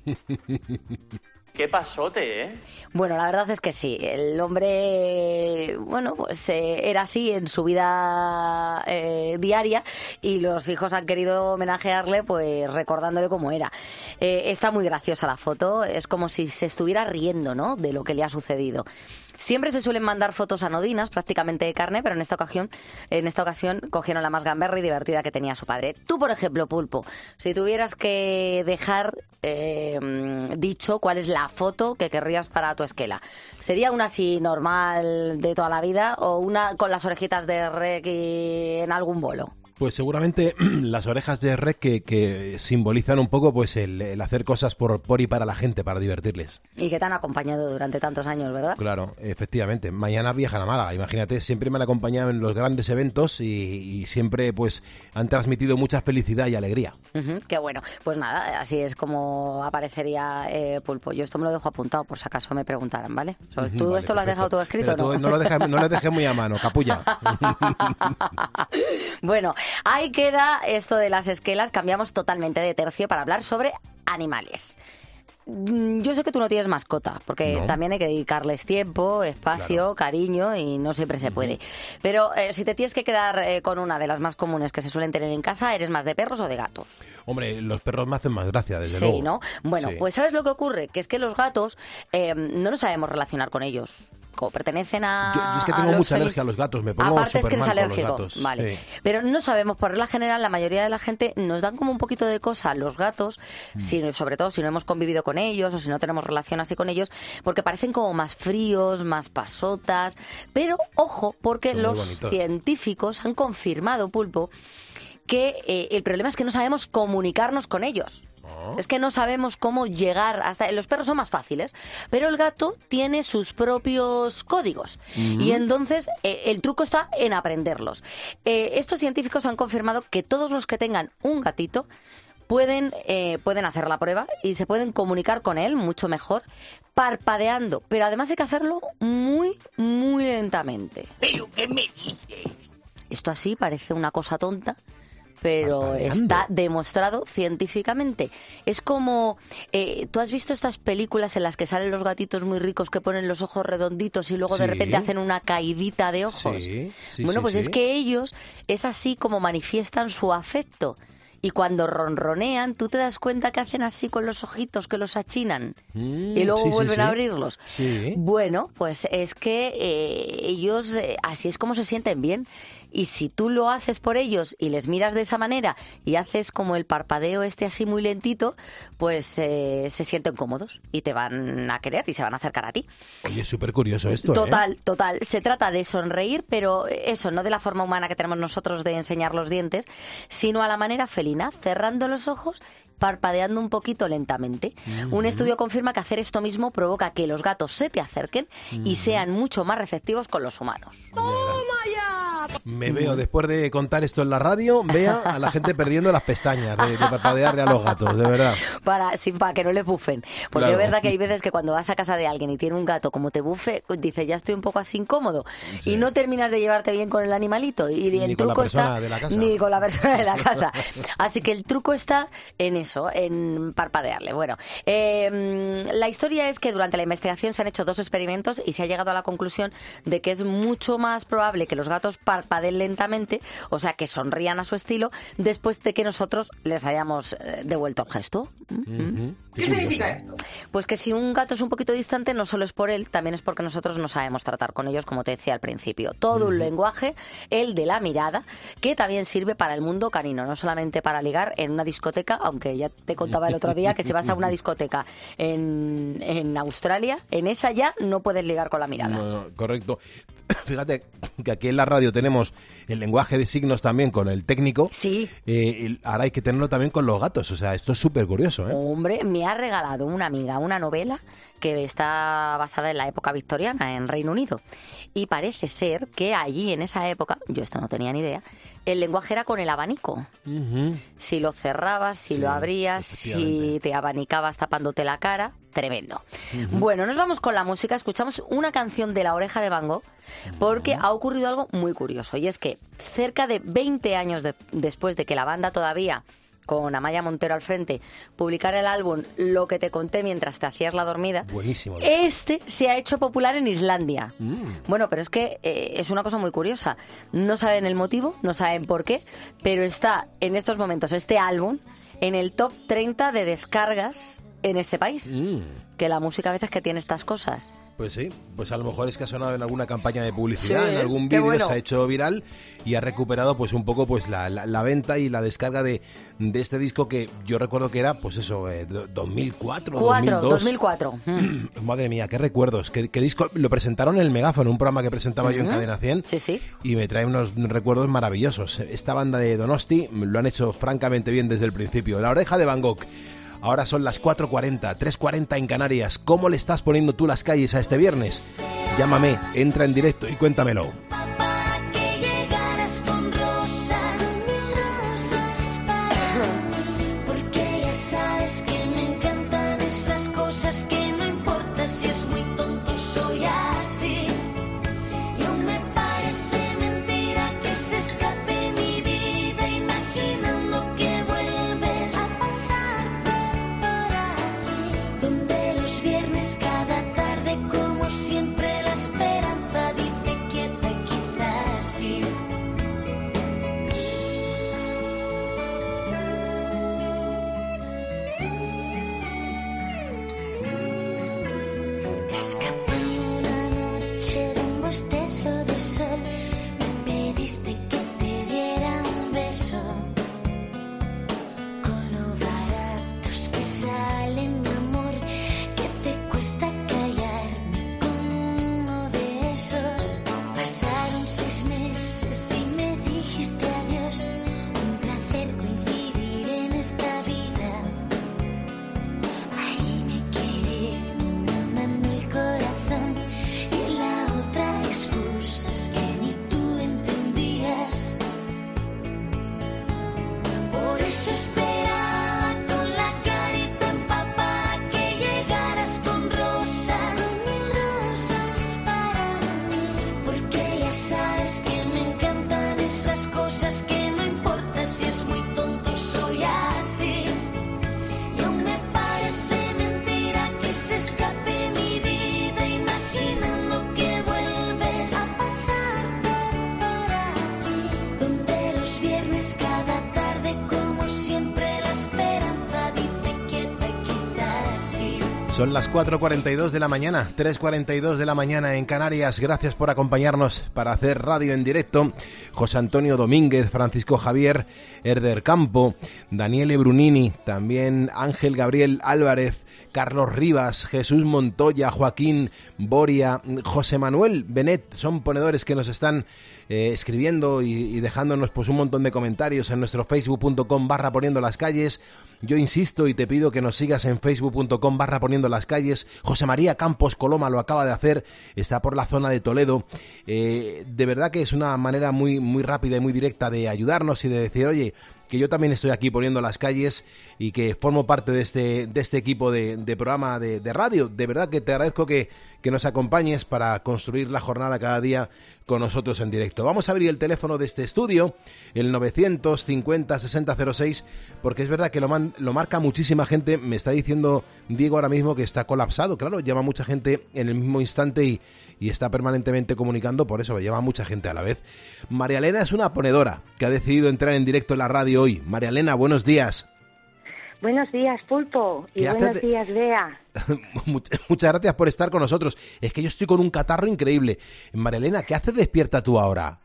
Qué pasote, ¿eh? Bueno, la verdad es que sí. El hombre, bueno, pues eh, era así en su vida eh, diaria y los hijos han querido homenajearle, pues recordándole cómo era. Eh, está muy graciosa la foto, es como si se estuviera riendo, ¿no?, de lo que le ha sucedido. Siempre se suelen mandar fotos anodinas, prácticamente de carne, pero en esta ocasión, en esta ocasión cogieron la más gamberra y divertida que tenía su padre. Tú, por ejemplo, Pulpo, si tuvieras que dejar eh, dicho cuál es la foto que querrías para tu esquela, ¿sería una así normal de toda la vida o una con las orejitas de Rec y en algún bolo? Pues seguramente las orejas de Rec que, que simbolizan un poco pues el, el hacer cosas por, por y para la gente, para divertirles. Y que te han acompañado durante tantos años, ¿verdad? Claro, efectivamente. Mañana viajan a Málaga, imagínate, siempre me han acompañado en los grandes eventos y, y siempre pues han transmitido mucha felicidad y alegría. Uh-huh, qué bueno. Pues nada, así es como aparecería eh, Pulpo. Yo esto me lo dejo apuntado por si acaso me preguntaran, ¿vale? ¿Tú uh-huh, esto vale, lo has perfecto. dejado todo escrito o Pero no? tú no lo dejes, no lo dejes muy a mano, capulla. Bueno, ahí queda esto de las esquelas. Cambiamos totalmente de tercio para hablar sobre animales. Yo sé que tú no tienes mascota, porque No. también hay que dedicarles tiempo, espacio, cariño y no siempre se puede. Pero eh, si te tienes que quedar eh, con una de las más comunes que se suelen tener en casa, ¿eres más de perros o de gatos? Hombre, los perros me hacen más gracia, desde Sí, luego. ¿no? Bueno, Sí. pues ¿sabes lo que ocurre? Que es que los gatos eh, no nos sabemos relacionar con ellos. Como pertenecen a... Yo, yo es que a tengo los mucha feli- alergia a los gatos, me pongo Aparte es que eres supermal con alérgico, los gatos. vale. Sí. Pero no sabemos, por regla general, la mayoría de la gente nos dan como un poquito de cosa los gatos, Mm. si, sobre todo si no hemos convivido con ellos o si no tenemos relación así con ellos, porque parecen como más fríos, más pasotas. Pero ojo, porque Son muy los bonitos. científicos han confirmado, Pulpo, que eh, el problema es que no sabemos comunicarnos con ellos. Es que no sabemos cómo llegar hasta... Los perros son más fáciles, pero el gato tiene sus propios códigos. Mm. Y entonces eh, el truco está en aprenderlos. Eh, estos científicos han confirmado que todos los que tengan un gatito pueden, eh, pueden hacer la prueba y se pueden comunicar con él mucho mejor parpadeando. Pero además hay que hacerlo muy, muy lentamente. ¿Pero qué me dices? Esto así parece una cosa tonta, pero Parpadeando. está demostrado científicamente. Es como, eh, ¿tú has visto estas películas en las que salen los gatitos muy ricos que ponen los ojos redonditos y luego de Sí. repente hacen una caidita de ojos? Sí, sí, bueno, sí, pues sí. es que ellos es así como manifiestan su afecto. Y cuando ronronean, tú te das cuenta que hacen así con los ojitos, que los achinan. Mm, Y luego sí, sí, vuelven sí. a abrirlos. Sí. Bueno, pues es que eh, ellos eh, así es como se sienten bien. Y si tú lo haces por ellos y les miras de esa manera y haces como el parpadeo este así muy lentito, pues eh, se sienten cómodos y te van a querer y se van a acercar a ti. Oye, es súper curioso esto, ¿eh? Total, total. Se trata de sonreír, pero eso, no de la forma humana que tenemos nosotros de enseñar los dientes, sino a la manera felina, cerrando los ojos, parpadeando un poquito lentamente. Un estudio confirma que hacer esto mismo provoca que los gatos se te acerquen y sean mucho más receptivos con los humanos. Me veo, después de contar esto en la radio, vea a la gente perdiendo las pestañas de, de parpadearle a los gatos, de verdad. Para, sí, para que no le bufen. Porque Claro. es verdad que hay veces que cuando vas a casa de alguien y tiene un gato, como te bufe, dice, ya estoy un poco así incómodo. Y no terminas de llevarte bien con el animalito. Y Ni el con la truco persona está... de la casa. Ni con la persona de la casa. Así que el truco está en eso, en parpadearle. Bueno, eh, la historia es que durante la investigación se han hecho dos experimentos y se ha llegado a la conclusión de que es mucho más probable que los gatos parpadeen lentamente, o sea, que sonrían a su estilo, después de que nosotros les hayamos eh, devuelto el gesto. Ujú. ¿Qué significa esto? Pues que si un gato es un poquito distante, no solo es por él, también es porque nosotros no sabemos tratar con ellos, como te decía al principio. Todo un lenguaje, el de la mirada, que también sirve para el mundo canino, no solamente para ligar en una discoteca, aunque ya te contaba el otro día que si vas a una discoteca en, en Australia, en esa ya no puedes ligar con la mirada. No, no, correcto. Fíjate que aquí en la radio tenemos el lenguaje de signos también con el técnico. Sí. Eh, el- ahora hay que tenerlo también con los gatos. O sea, esto es súper curioso, ¿eh? Hombre, me ha regalado una amiga una novela que está basada en la época victoriana, en Reino Unido. Y parece ser que allí, en esa época, yo esto no tenía ni idea, el lenguaje era con el abanico. Ujú. Si lo cerrabas, si Sí, lo abrías, si efectivamente. te abanicabas tapándote la cara, tremendo. Ujú. Bueno, nos vamos con la música, escuchamos una canción de La Oreja de Van Gogh, porque ha ocurrido algo muy curioso, y es que cerca de veinte años de- después de que la banda todavía, con Amaya Montero al frente, publicara el álbum Lo que te conté mientras te hacías la dormida, Buenísimo. este se ha hecho popular en Islandia. Mm. Bueno, pero es que eh, es una cosa muy curiosa. No saben el motivo, no saben por qué, pero está en estos momentos este álbum en el top treinta de descargas en este país. Mm. Que la música a veces que tiene estas cosas. Pues sí, pues a lo mejor es que ha sonado en alguna campaña de publicidad, Sí, en algún qué vídeo, bueno. se ha hecho viral y ha recuperado pues un poco pues la, la, la venta y la descarga de, de este disco que yo recuerdo que era pues eso, eh, dos mil cuatro, Cuatro, dos mil dos. dos mil cuatro. Mm. Madre mía, qué recuerdos, qué, qué disco, lo presentaron en el Megáfono, un programa que presentaba yo en Ujú. Cadena cien. Sí, sí. Y me trae unos recuerdos maravillosos. Esta banda de Donosti lo han hecho francamente bien desde el principio. La Oreja de Van Gogh. Ahora son las cuatro cuarenta, tres cuarenta en Canarias. ¿Cómo le estás poniendo tú las calles a este viernes? Llámame, entra en directo y cuéntamelo. Que llegaras con rosas, rosas para mí, porque ya sabes que me encantan esas cosas que no importa si es muy tonto, soy así. Y aún me parece mentira que se escape mi vida imaginando que vuelves a pasar por aquí, donde los viernes cada tarde como siempre la esperanza dice quieta, quizás sí. Escapé una noche de un bostezo de sol, me pediste que te diera un beso, con lo baratos que salen, mi amor, que te cuesta callarme con uno de esos. Pasaron seis meses y me dijiste adiós, un placer coincidir en esta vida. Ahí me quedé en una mano el corazón y en la otra excusas que ni tú entendías. Por eso esperaba con la carita empapada que llegaras con rosas, rosas para mí, porque ya sabes que me encantan esas cosas que no importa si es muy tonto, soy así. Y aún me parece mentira que se escape mi vida imaginando que vuelves a pasar por aquí, donde los viernes cada tarde como siempre la esperanza dice quieta, quizás sí. Son las cuatro cuarenta y dos de la mañana, tres cuarenta y dos de la mañana en Canarias. Gracias por acompañarnos para hacer radio en directo. José Antonio Domínguez, Francisco Javier Herder Campo, Daniele Brunini, también Ángel Gabriel Álvarez, Carlos Rivas, Jesús Montoya, Joaquín Boria, José Manuel Benet, son ponedores que nos están eh, escribiendo y, y dejándonos pues un montón de comentarios en nuestro facebook punto com barra poniendo las calles. Yo insisto y te pido que nos sigas en facebook punto com barra poniendo las calles. José María Campos Coloma lo acaba de hacer, está por la zona de Toledo. Eh, de verdad que es una manera muy, muy rápida y muy directa de ayudarnos y de decir, oye, que yo también estoy aquí poniendo las calles y que formo parte de este, de este equipo de, de programa de, de radio. De verdad que te agradezco que, que nos acompañes para construir la jornada cada día con nosotros en directo. Vamos a abrir el teléfono de este estudio, el novecientos cincuenta sesenta cero seis, porque es verdad que lo, man, lo marca muchísima gente. Me está diciendo Diego ahora mismo que está colapsado. Claro, llama mucha gente en el mismo instante y, y está permanentemente comunicando, por eso llama mucha gente a la vez. María Elena es una ponedora que ha decidido entrar en directo en la radio hoy. María Elena, buenos días. Buenos días, Pulpo, y ¿Qué buenos haces de- días, Bea. Muchas gracias por estar con nosotros. Es que yo estoy con un catarro increíble. María Elena, ¿qué haces despierta tú ahora?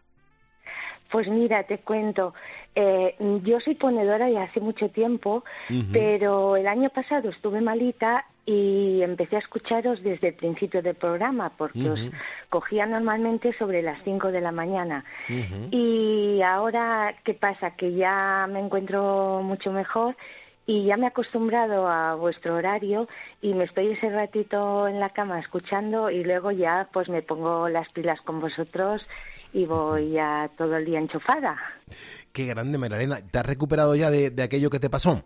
Pues mira, te cuento, eh, yo soy ponedora de hace mucho tiempo, Ujú. pero el año pasado estuve malita y empecé a escucharos desde el principio del programa, porque os Ujú. cogía normalmente sobre las cinco de la mañana. Ujú. Y ahora, ¿qué pasa? Que ya me encuentro mucho mejor y ya me he acostumbrado a vuestro horario y me estoy ese ratito en la cama escuchando y luego ya pues me pongo las pilas con vosotros y voy ya todo el día enchufada. Qué grande, María Elena. ¿Te has recuperado ya de, de aquello que te pasó?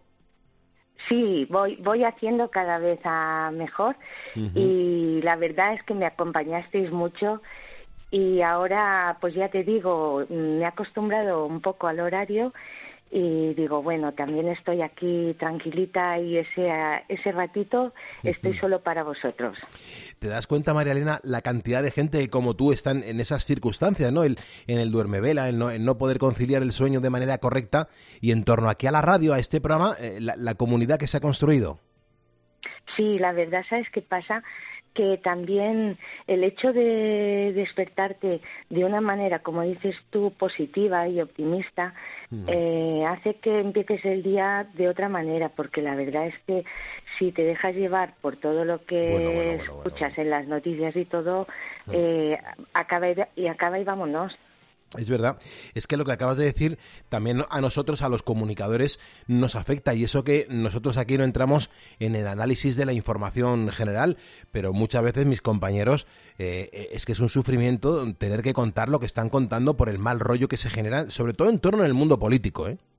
Sí, voy voy haciendo cada vez a mejor Ujú. y la verdad es que me acompañasteis mucho y ahora pues ya te digo, me he acostumbrado un poco al horario y digo, bueno, también estoy aquí tranquilita y ese ese ratito estoy Ujú. solo para vosotros. ¿Te das cuenta, María Elena, la cantidad de gente como tú están en esas circunstancias, ¿no? El, en el duermevela, el no, el no poder conciliar el sueño de manera correcta y en torno aquí a la radio, a este programa, eh, la, la comunidad que se ha construido. Sí, la verdad, ¿sabes qué pasa? que también el hecho de despertarte de una manera, como dices tú, positiva y optimista, mm. eh, hace que empieces el día de otra manera, porque la verdad es que si te dejas llevar por todo lo que bueno, bueno, bueno, escuchas bueno, bueno. en las noticias y todo, mm. eh, acaba y, y acaba y vámonos. Es verdad, es que lo que acabas de decir también a nosotros, a los comunicadores, nos afecta, y eso que nosotros aquí no entramos en el análisis de la información general, pero muchas veces mis compañeros, eh, es que es un sufrimiento tener que contar lo que están contando por el mal rollo que se genera, sobre todo en torno al mundo político, ¿eh?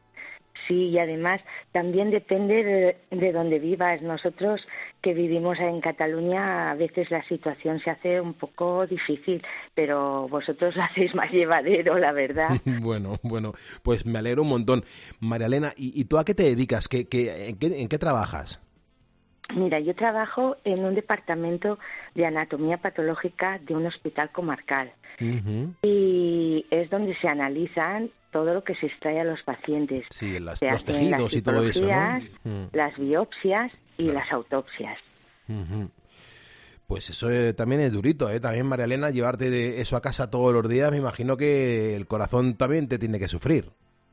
Sí, y además también depende de, de dónde vivas. Nosotros que vivimos en Cataluña, a veces la situación se hace un poco difícil, pero vosotros lo hacéis más llevadero, la verdad. Bueno, bueno, pues me alegro un montón. María Elena, ¿y, y tú a qué te dedicas? ¿Qué, qué, en, qué, ¿En qué trabajas? Mira, yo trabajo en un departamento de anatomía patológica de un hospital comarcal. Uh-huh. Y es donde se analizan todo lo que se extrae a los pacientes. Sí, las, los tejidos las y todo eso, ¿no? Mm. Las biopsias y claro. las autopsias. Uh-huh. Pues eso eh, también es durito, ¿eh? También, María Elena, llevarte de eso a casa todos los días, me imagino que el corazón también te tiene que sufrir.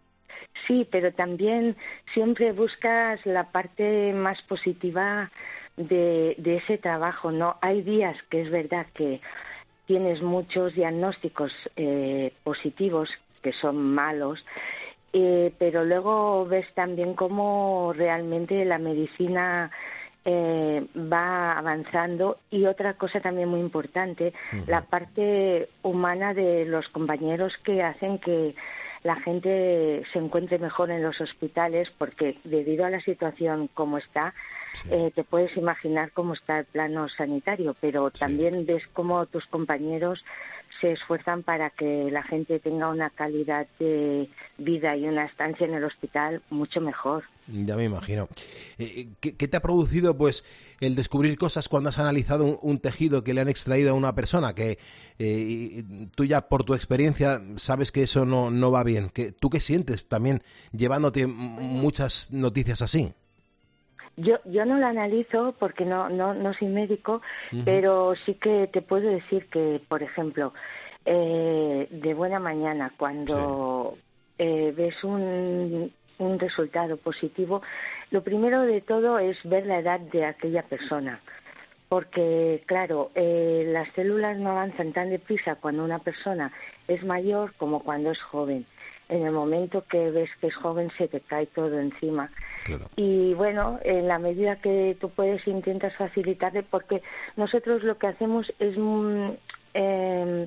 Sí, pero también siempre buscas la parte más positiva de, de ese trabajo, ¿no? Hay días que es verdad que tienes muchos diagnósticos eh, positivos que son malos, eh, pero luego ves también cómo realmente la medicina eh, va avanzando. Y otra cosa también muy importante, uh-huh. la parte humana de los compañeros que hacen que la gente se encuentre mejor en los hospitales, porque debido a la situación como está, sí. eh, te puedes imaginar cómo está el plano sanitario, pero sí. también ves cómo tus compañeros se esfuerzan para que la gente tenga una calidad de vida y una estancia en el hospital mucho mejor. Ya me imagino. Eh, ¿qué, ¿Qué te ha producido, pues, el descubrir cosas cuando has analizado un, un tejido que le han extraído a una persona? Que eh, tú ya, por tu experiencia, sabes que eso no, no va bien. ¿Qué, ¿Tú qué sientes también llevándote muchas noticias así? Yo yo no lo analizo porque no no no soy médico, uh-huh. pero sí que te puedo decir que, por ejemplo, eh, de buena mañana, cuando sí. eh, ves un, un resultado positivo, lo primero de todo es ver la edad de aquella persona. Porque, claro, eh, las células no avanzan tan deprisa cuando una persona es mayor como cuando es joven. En el momento que ves que es joven se te cae todo encima. Claro. Y bueno, en la medida que tú puedes intentas facilitarle, porque nosotros lo que hacemos es mm, eh,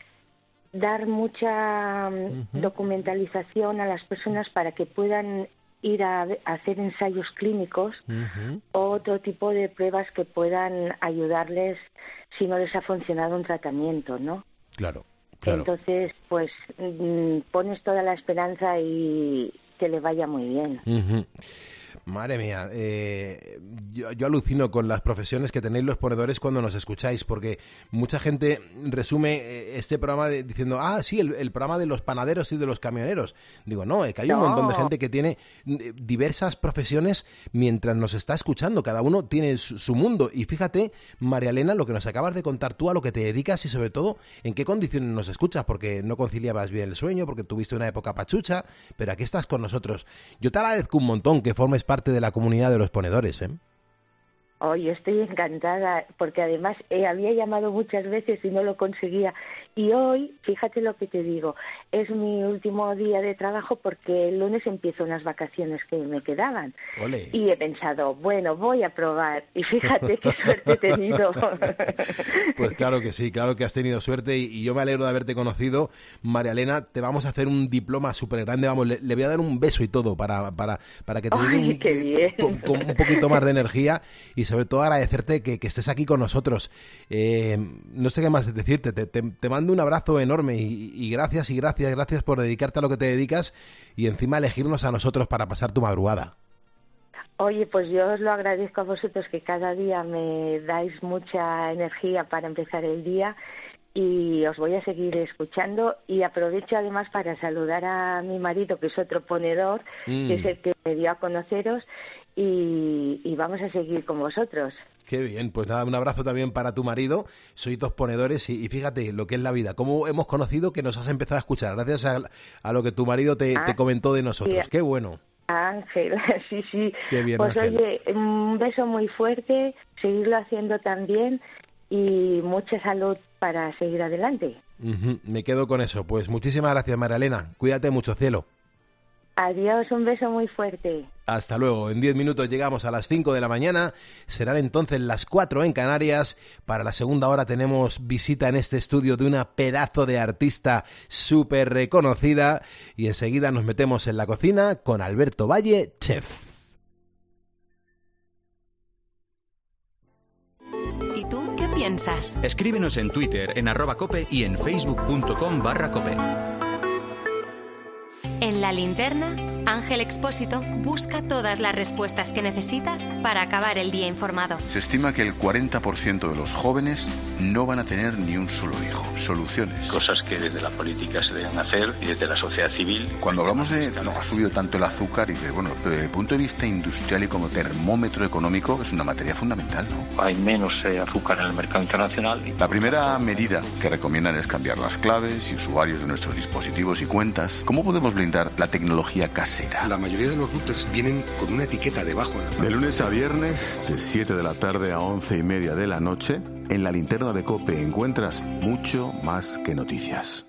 dar mucha uh-huh. documentalización a las personas para que puedan ir a, a hacer ensayos clínicos uh-huh. o otro tipo de pruebas que puedan ayudarles si no les ha funcionado un tratamiento, ¿no? Claro. Claro. Entonces, pues mmm, pones toda la esperanza y que le vaya muy bien. Uh-huh. Madre mía, eh, yo, yo alucino con las profesiones que tenéis los ponedores cuando nos escucháis, porque mucha gente resume este programa de, diciendo, ah, sí, el, el programa de los panaderos y de los camioneros. Digo, no, es que hay un no. montón de gente que tiene diversas profesiones mientras nos está escuchando. Cada uno tiene su, su mundo. Y fíjate, María Elena, lo que nos acabas de contar tú, a lo que te dedicas y sobre todo en qué condiciones nos escuchas, porque no conciliabas bien el sueño, porque tuviste una época pachucha, pero aquí estás con nosotros. Yo te agradezco un montón que formes parte de la comunidad de los ponedores, ¿eh? Oh, yo estoy encantada, porque además eh, había llamado muchas veces y no lo conseguía. Y hoy, fíjate lo que te digo, es mi último día de trabajo porque el lunes empiezo unas vacaciones que me quedaban. Olé. Y he pensado, bueno, voy a probar. Y fíjate qué suerte he tenido. Pues claro que sí, claro que has tenido suerte y, y yo me alegro de haberte conocido. María Elena, te vamos a hacer un diploma súper grande, vamos, le, le voy a dar un beso y todo para, para, para que te llegue un, con, con un poquito más de energía y sobre todo agradecerte que, que estés aquí con nosotros. Eh, no sé qué más decirte, te, te, te mando un abrazo enorme y, y gracias y gracias, gracias por dedicarte a lo que te dedicas y encima elegirnos a nosotros para pasar tu madrugada. Oye, pues yo os lo agradezco a vosotros que cada día me dais mucha energía para empezar el día y os voy a seguir escuchando, y aprovecho además para saludar a mi marido, que es otro ponedor, Mm. que es el que me dio a conoceros, y, y vamos a seguir con vosotros. Qué bien, pues nada, un abrazo también para tu marido. Sois dos ponedores y, y fíjate lo que es la vida. Cómo hemos conocido que nos has empezado a escuchar, gracias a, a lo que tu marido te, Ah, te comentó de nosotros. sí. Qué bueno. Ángel, sí, sí. Qué bien, Pues Ángel. oye, un beso muy fuerte, seguirlo haciendo también, y mucha salud para seguir adelante. Ujú, me quedo con eso. Pues muchísimas gracias, María Elena. Cuídate mucho, cielo. Adiós, un beso muy fuerte. Hasta luego. En diez minutos llegamos a las cinco de la mañana. Serán entonces las cuatro en Canarias. Para la segunda hora tenemos visita en este estudio de una pedazo de artista súper reconocida. Y enseguida nos metemos en la cocina con Alberto Valle, chef. ¿Y tú qué piensas? Escríbenos en Twitter, en arroba cope y en facebook.com barra cope. En La Linterna, Ángel Expósito busca todas las respuestas que necesitas para acabar el día informado. Se estima que el cuarenta por ciento de los jóvenes no van a tener ni un solo hijo. Soluciones. Cosas que desde la política se deben hacer y desde la sociedad civil. Cuando hablamos de, no, ha subido tanto el azúcar y de, bueno, desde el punto de vista industrial y como termómetro económico es una materia fundamental, ¿no? Hay menos eh, azúcar en el mercado internacional. La primera medida que recomiendan es cambiar las claves y usuarios de nuestros dispositivos y cuentas. ¿Cómo podemos blindar la tecnología casera? La mayoría de los routers vienen con una etiqueta debajo. De lunes a viernes, de siete de la tarde a once y media de la noche, en la linterna de COPE encuentras mucho más que noticias.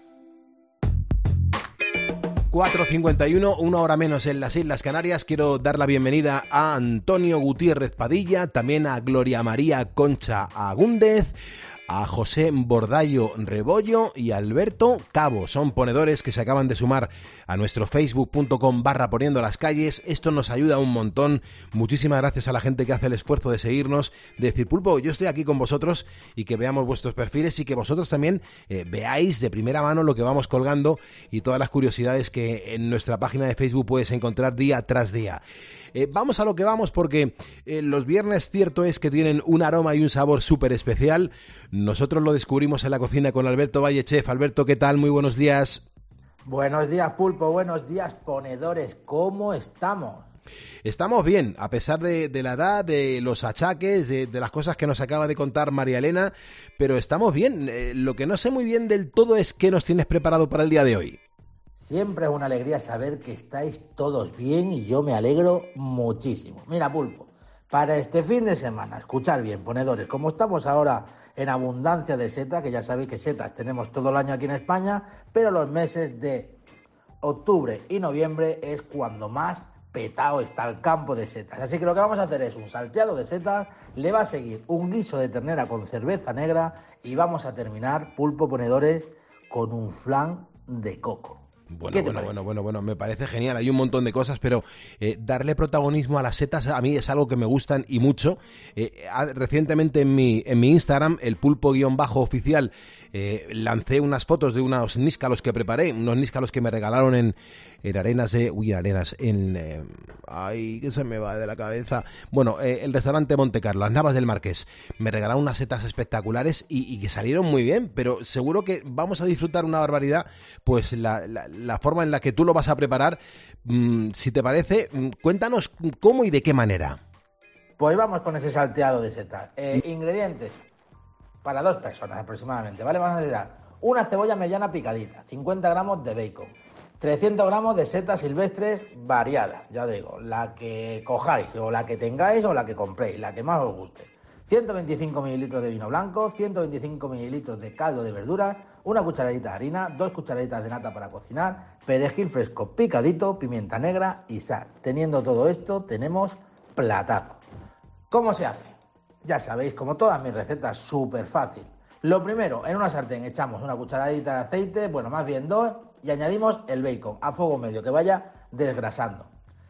cuatro cincuenta y uno, una hora menos en las Islas Canarias. Quiero dar la bienvenida a Antonio Gutiérrez Padilla, también a Gloria María Concha Agúndez, a José Bordallo Rebollo y a Alberto Cabo. Son ponedores que se acaban de sumar a nuestro facebook.com barra poniendo las calles. Esto nos ayuda un montón. Muchísimas gracias a la gente que hace el esfuerzo de seguirnos, de decir, Pulpo, yo estoy aquí con vosotros, y que veamos vuestros perfiles y que vosotros también eh, veáis de primera mano lo que vamos colgando y todas las curiosidades que en nuestra página de Facebook puedes encontrar día tras día. Eh, vamos a lo que vamos, porque eh, los viernes cierto es que tienen un aroma y un sabor súper especial. Nosotros lo descubrimos en la cocina con Alberto Valle, chef. Alberto, ¿qué tal? Muy buenos días. Buenos días, Pulpo. Buenos días, ponedores. ¿Cómo estamos? Estamos bien, a pesar de, de la edad, de los achaques, de, de las cosas que nos acaba de contar María Elena, pero estamos bien. Eh, lo que no sé muy bien del todo es qué nos tienes preparado para el día de hoy. Siempre es una alegría saber que estáis todos bien y yo me alegro muchísimo. Mira, Pulpo, para este fin de semana, escuchar bien, ponedores, como estamos ahora en abundancia de setas, que ya sabéis que setas tenemos todo el año aquí en España, pero los meses de octubre y noviembre es cuando más petado está el campo de setas. Así que lo que vamos a hacer es un salteado de setas, le va a seguir un guiso de ternera con cerveza negra y vamos a terminar, Pulpo, ponedores, con un flan de coco. Bueno, bueno, bueno, bueno, bueno, me parece genial, hay un montón de cosas, pero eh, darle protagonismo a las setas a mí es algo que me gustan y mucho. Eh, recientemente en mi, en mi Instagram, el pulpo-oficial, eh, lancé unas fotos de unos níscalos que preparé, unos níscalos que me regalaron en, en Arenas de... Uy, Arenas, en... Eh, ay, que se me va de la cabeza. Bueno, eh, el restaurante Monte Carlo, las Navas del Marqués, me regalaron unas setas espectaculares y, y que salieron muy bien, pero seguro que vamos a disfrutar una barbaridad, pues la, la, la forma en la que tú lo vas a preparar. Mmm, si te parece, cuéntanos cómo y de qué manera. Pues vamos con ese salteado de setas. Eh, ingredientes para dos personas aproximadamente, ¿vale? Vamos a necesitar una cebolla mediana picadita, cincuenta gramos de bacon, trescientos gramos de setas silvestres variadas, ya digo, la que cojáis o la que tengáis o la que compréis, la que más os guste. ciento veinticinco mililitros de vino blanco, ciento veinticinco mililitros de caldo de verduras, una cucharadita de harina, dos cucharaditas de nata para cocinar, perejil fresco picadito, pimienta negra y sal. Teniendo todo esto, tenemos platazo. ¿Cómo se hace? Ya sabéis, como todas mis recetas, súper fácil. Lo primero, en una sartén echamos una cucharadita de aceite, bueno, más bien dos, y añadimos el bacon a fuego medio, que vaya desgrasando.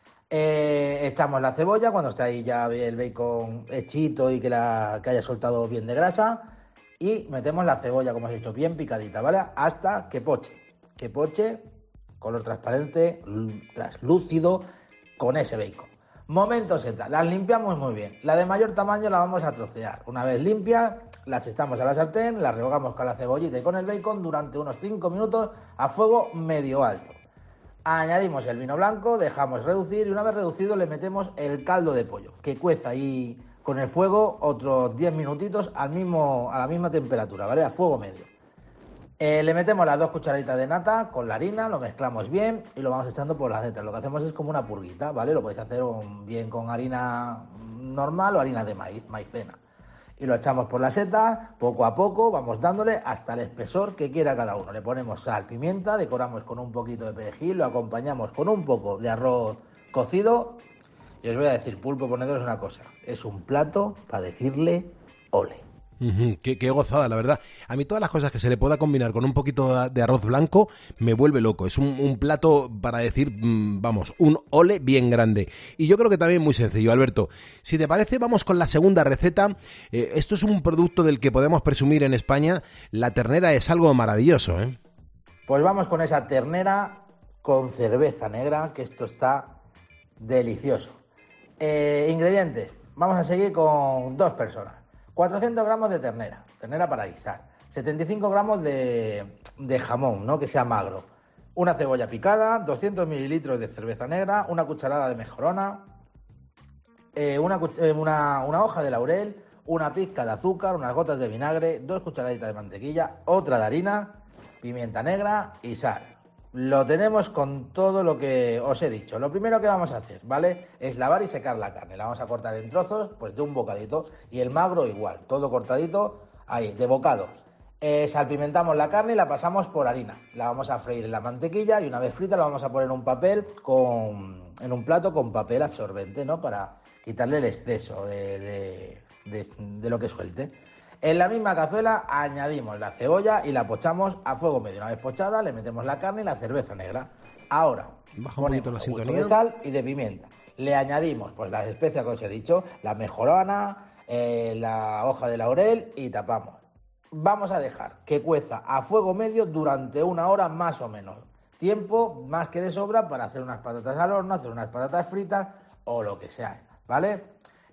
Eh, echamos la cebolla cuando está ahí ya el bacon hechito y que, la, que haya soltado bien de grasa, y metemos la cebolla, como os he dicho, bien picadita, ¿vale? Hasta que poche, que poche, color transparente, translúcido, con ese bacon. Momento seta, las limpiamos muy bien. La de mayor tamaño la vamos a trocear. Una vez limpia, las echamos a la sartén, las rehogamos con la cebollita y con el bacon durante unos cinco minutos a fuego medio alto. Añadimos el vino blanco, dejamos reducir y una vez reducido le metemos el caldo de pollo, que cueza ahí con el fuego otros diez minutitos al mismo, a la misma temperatura, ¿vale? A fuego medio. Eh, le metemos las dos cucharaditas de nata con la harina, lo mezclamos bien y lo vamos echando por las setas. Lo que hacemos es como una purguita, ¿vale? Lo podéis hacer un, bien con harina normal o harina de maíz, maicena. Y lo echamos por la seta, poco a poco, vamos dándole hasta el espesor que quiera cada uno. Le ponemos sal, pimienta, decoramos con un poquito de perejil, lo acompañamos con un poco de arroz cocido. Y os voy a decir, pulpo, ponedores una cosa, es un plato para decirle ole. Uh-huh, qué, qué gozada, la verdad. A mí todas las cosas que se le pueda combinar con un poquito de arroz blanco me vuelve loco. Es un, un plato para decir, mmm, vamos, un ole bien grande. Y yo creo que también muy sencillo, Alberto. Si te parece, vamos con la segunda receta. Eh, esto es un producto del que podemos presumir en España. La ternera es algo maravilloso, ¿eh? Pues vamos con esa ternera con cerveza negra, que esto está delicioso. Eh, ingredientes. Vamos a seguir con dos personas. cuatrocientos gramos de ternera, ternera para guisar, setenta y cinco gramos de, de jamón, ¿no? Que sea magro, una cebolla picada, doscientos mililitros de cerveza negra, una cucharada de mejorona, eh, una, eh, una, una hoja de laurel, una pizca de azúcar, unas gotas de vinagre, dos cucharaditas de mantequilla, otra de harina, pimienta negra y sal. Lo tenemos con todo lo que os he dicho. Lo primero que vamos a hacer, ¿vale? Es lavar y secar la carne. La vamos a cortar en trozos, pues de un bocadito. Y el magro igual, todo cortadito, ahí, de bocado. Eh, salpimentamos la carne y la pasamos por harina. La vamos a freír en la mantequilla y una vez frita la vamos a poner en un papel, con, en un plato con papel absorbente, ¿no? Para quitarle el exceso de, de, de, de lo que suelte. En la misma cazuela añadimos la cebolla y la pochamos a fuego medio. Una vez pochada le metemos la carne y la cerveza negra. Ahora baja un poquito la ponemos un sintonía de sal y de pimienta. Le añadimos pues las especias que os he dicho, la mejorana, eh, la hoja de laurel y tapamos. Vamos a dejar que cueza a fuego medio durante una hora más o menos. Tiempo más que de sobra para hacer unas patatas al horno, hacer unas patatas fritas o lo que sea, ¿vale?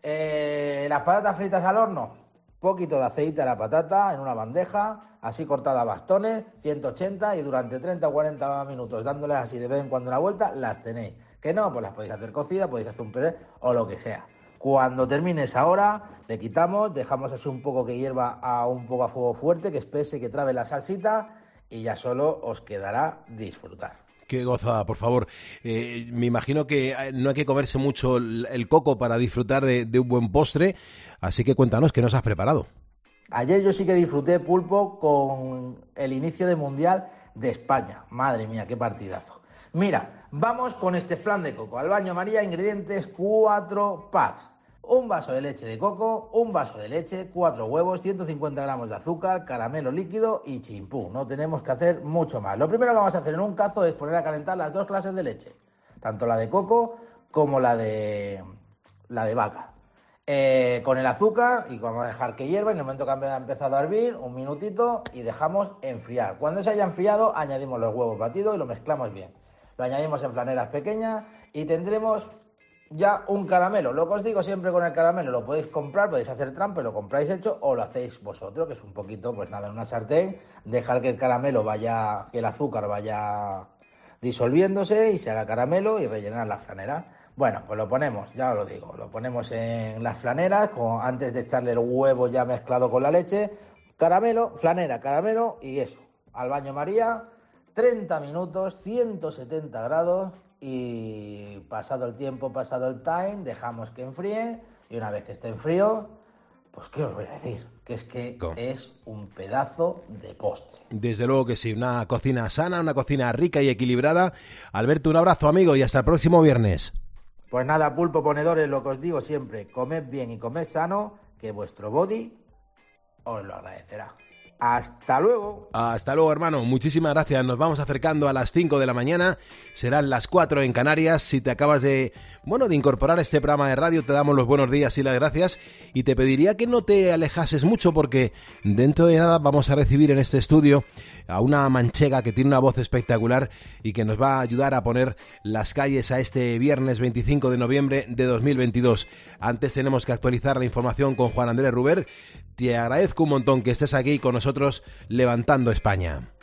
Eh, las patatas fritas al horno. Poquito de aceite a la patata en una bandeja, así cortada a bastones, ciento ochenta y durante treinta o cuarenta minutos dándoles así de vez en cuando una vuelta, las tenéis. Que no, pues las podéis hacer cocidas, podéis hacer un puré o lo que sea. Cuando termine esa hora, le quitamos, dejamos así un poco que hierva a un poco a fuego fuerte, que espese, que trabe la salsita y ya solo os quedará disfrutar. Qué gozada, por favor. Eh, me imagino que no hay que comerse mucho el, el coco para disfrutar de, de un buen postre, así que cuéntanos, ¿qué nos has preparado? Ayer yo sí que disfruté, pulpo, con el inicio de Mundial de España. Madre mía, qué partidazo. Mira, vamos con este flan de coco. Al baño María, ingredientes, cuatro packs. Un vaso de leche de coco, un vaso de leche, cuatro huevos, ciento cincuenta gramos de azúcar, caramelo líquido y chimpú. No tenemos que hacer mucho más. Lo primero que vamos a hacer en un cazo es poner a calentar las dos clases de leche, tanto la de coco como la de la de vaca. Eh, con el azúcar y vamos a dejar que hierva. En el momento que ha empezado a hervir, un minutito y dejamos enfriar. Cuando se haya enfriado, añadimos los huevos batidos y lo mezclamos bien. Lo añadimos en flaneras pequeñas y tendremos ya un caramelo. Lo que os digo siempre con el caramelo, lo podéis comprar, podéis hacer trampa, lo compráis hecho o lo hacéis vosotros, que es un poquito, pues nada, en una sartén, dejar que el caramelo vaya, que el azúcar vaya disolviéndose y se haga caramelo y rellenar la flanera. Bueno, pues lo ponemos, ya os lo digo, lo ponemos en las flaneras, con, antes de echarle el huevo ya mezclado con la leche, caramelo, flanera, caramelo y eso, al baño María, treinta minutos, ciento setenta grados y pasado el tiempo, pasado el time, dejamos que enfríe y una vez que esté en frío, pues qué os voy a decir, que es que ¿Cómo? Es un pedazo de postre. Desde luego que sí, una cocina sana, una cocina rica y equilibrada. Alberto, un abrazo amigo y hasta el próximo viernes. Pues nada, pulpo ponedores, lo que os digo siempre, comed bien y comed sano, que vuestro body os lo agradecerá. Hasta luego. Hasta luego, hermano. Muchísimas gracias. Nos vamos acercando a las cinco de la mañana. Serán las cuatro en Canarias. Si te acabas de, bueno, de incorporar a este programa de radio, te damos los buenos días y las gracias. Y te pediría que no te alejases mucho porque dentro de nada vamos a recibir en este estudio a una manchega que tiene una voz espectacular y que nos va a ayudar a poner las calles a este viernes veinticinco de noviembre de dos mil veintidós. Antes tenemos que actualizar la información con Juan Andrés Ruber. Te agradezco un montón que estés aquí con nosotros levantando España.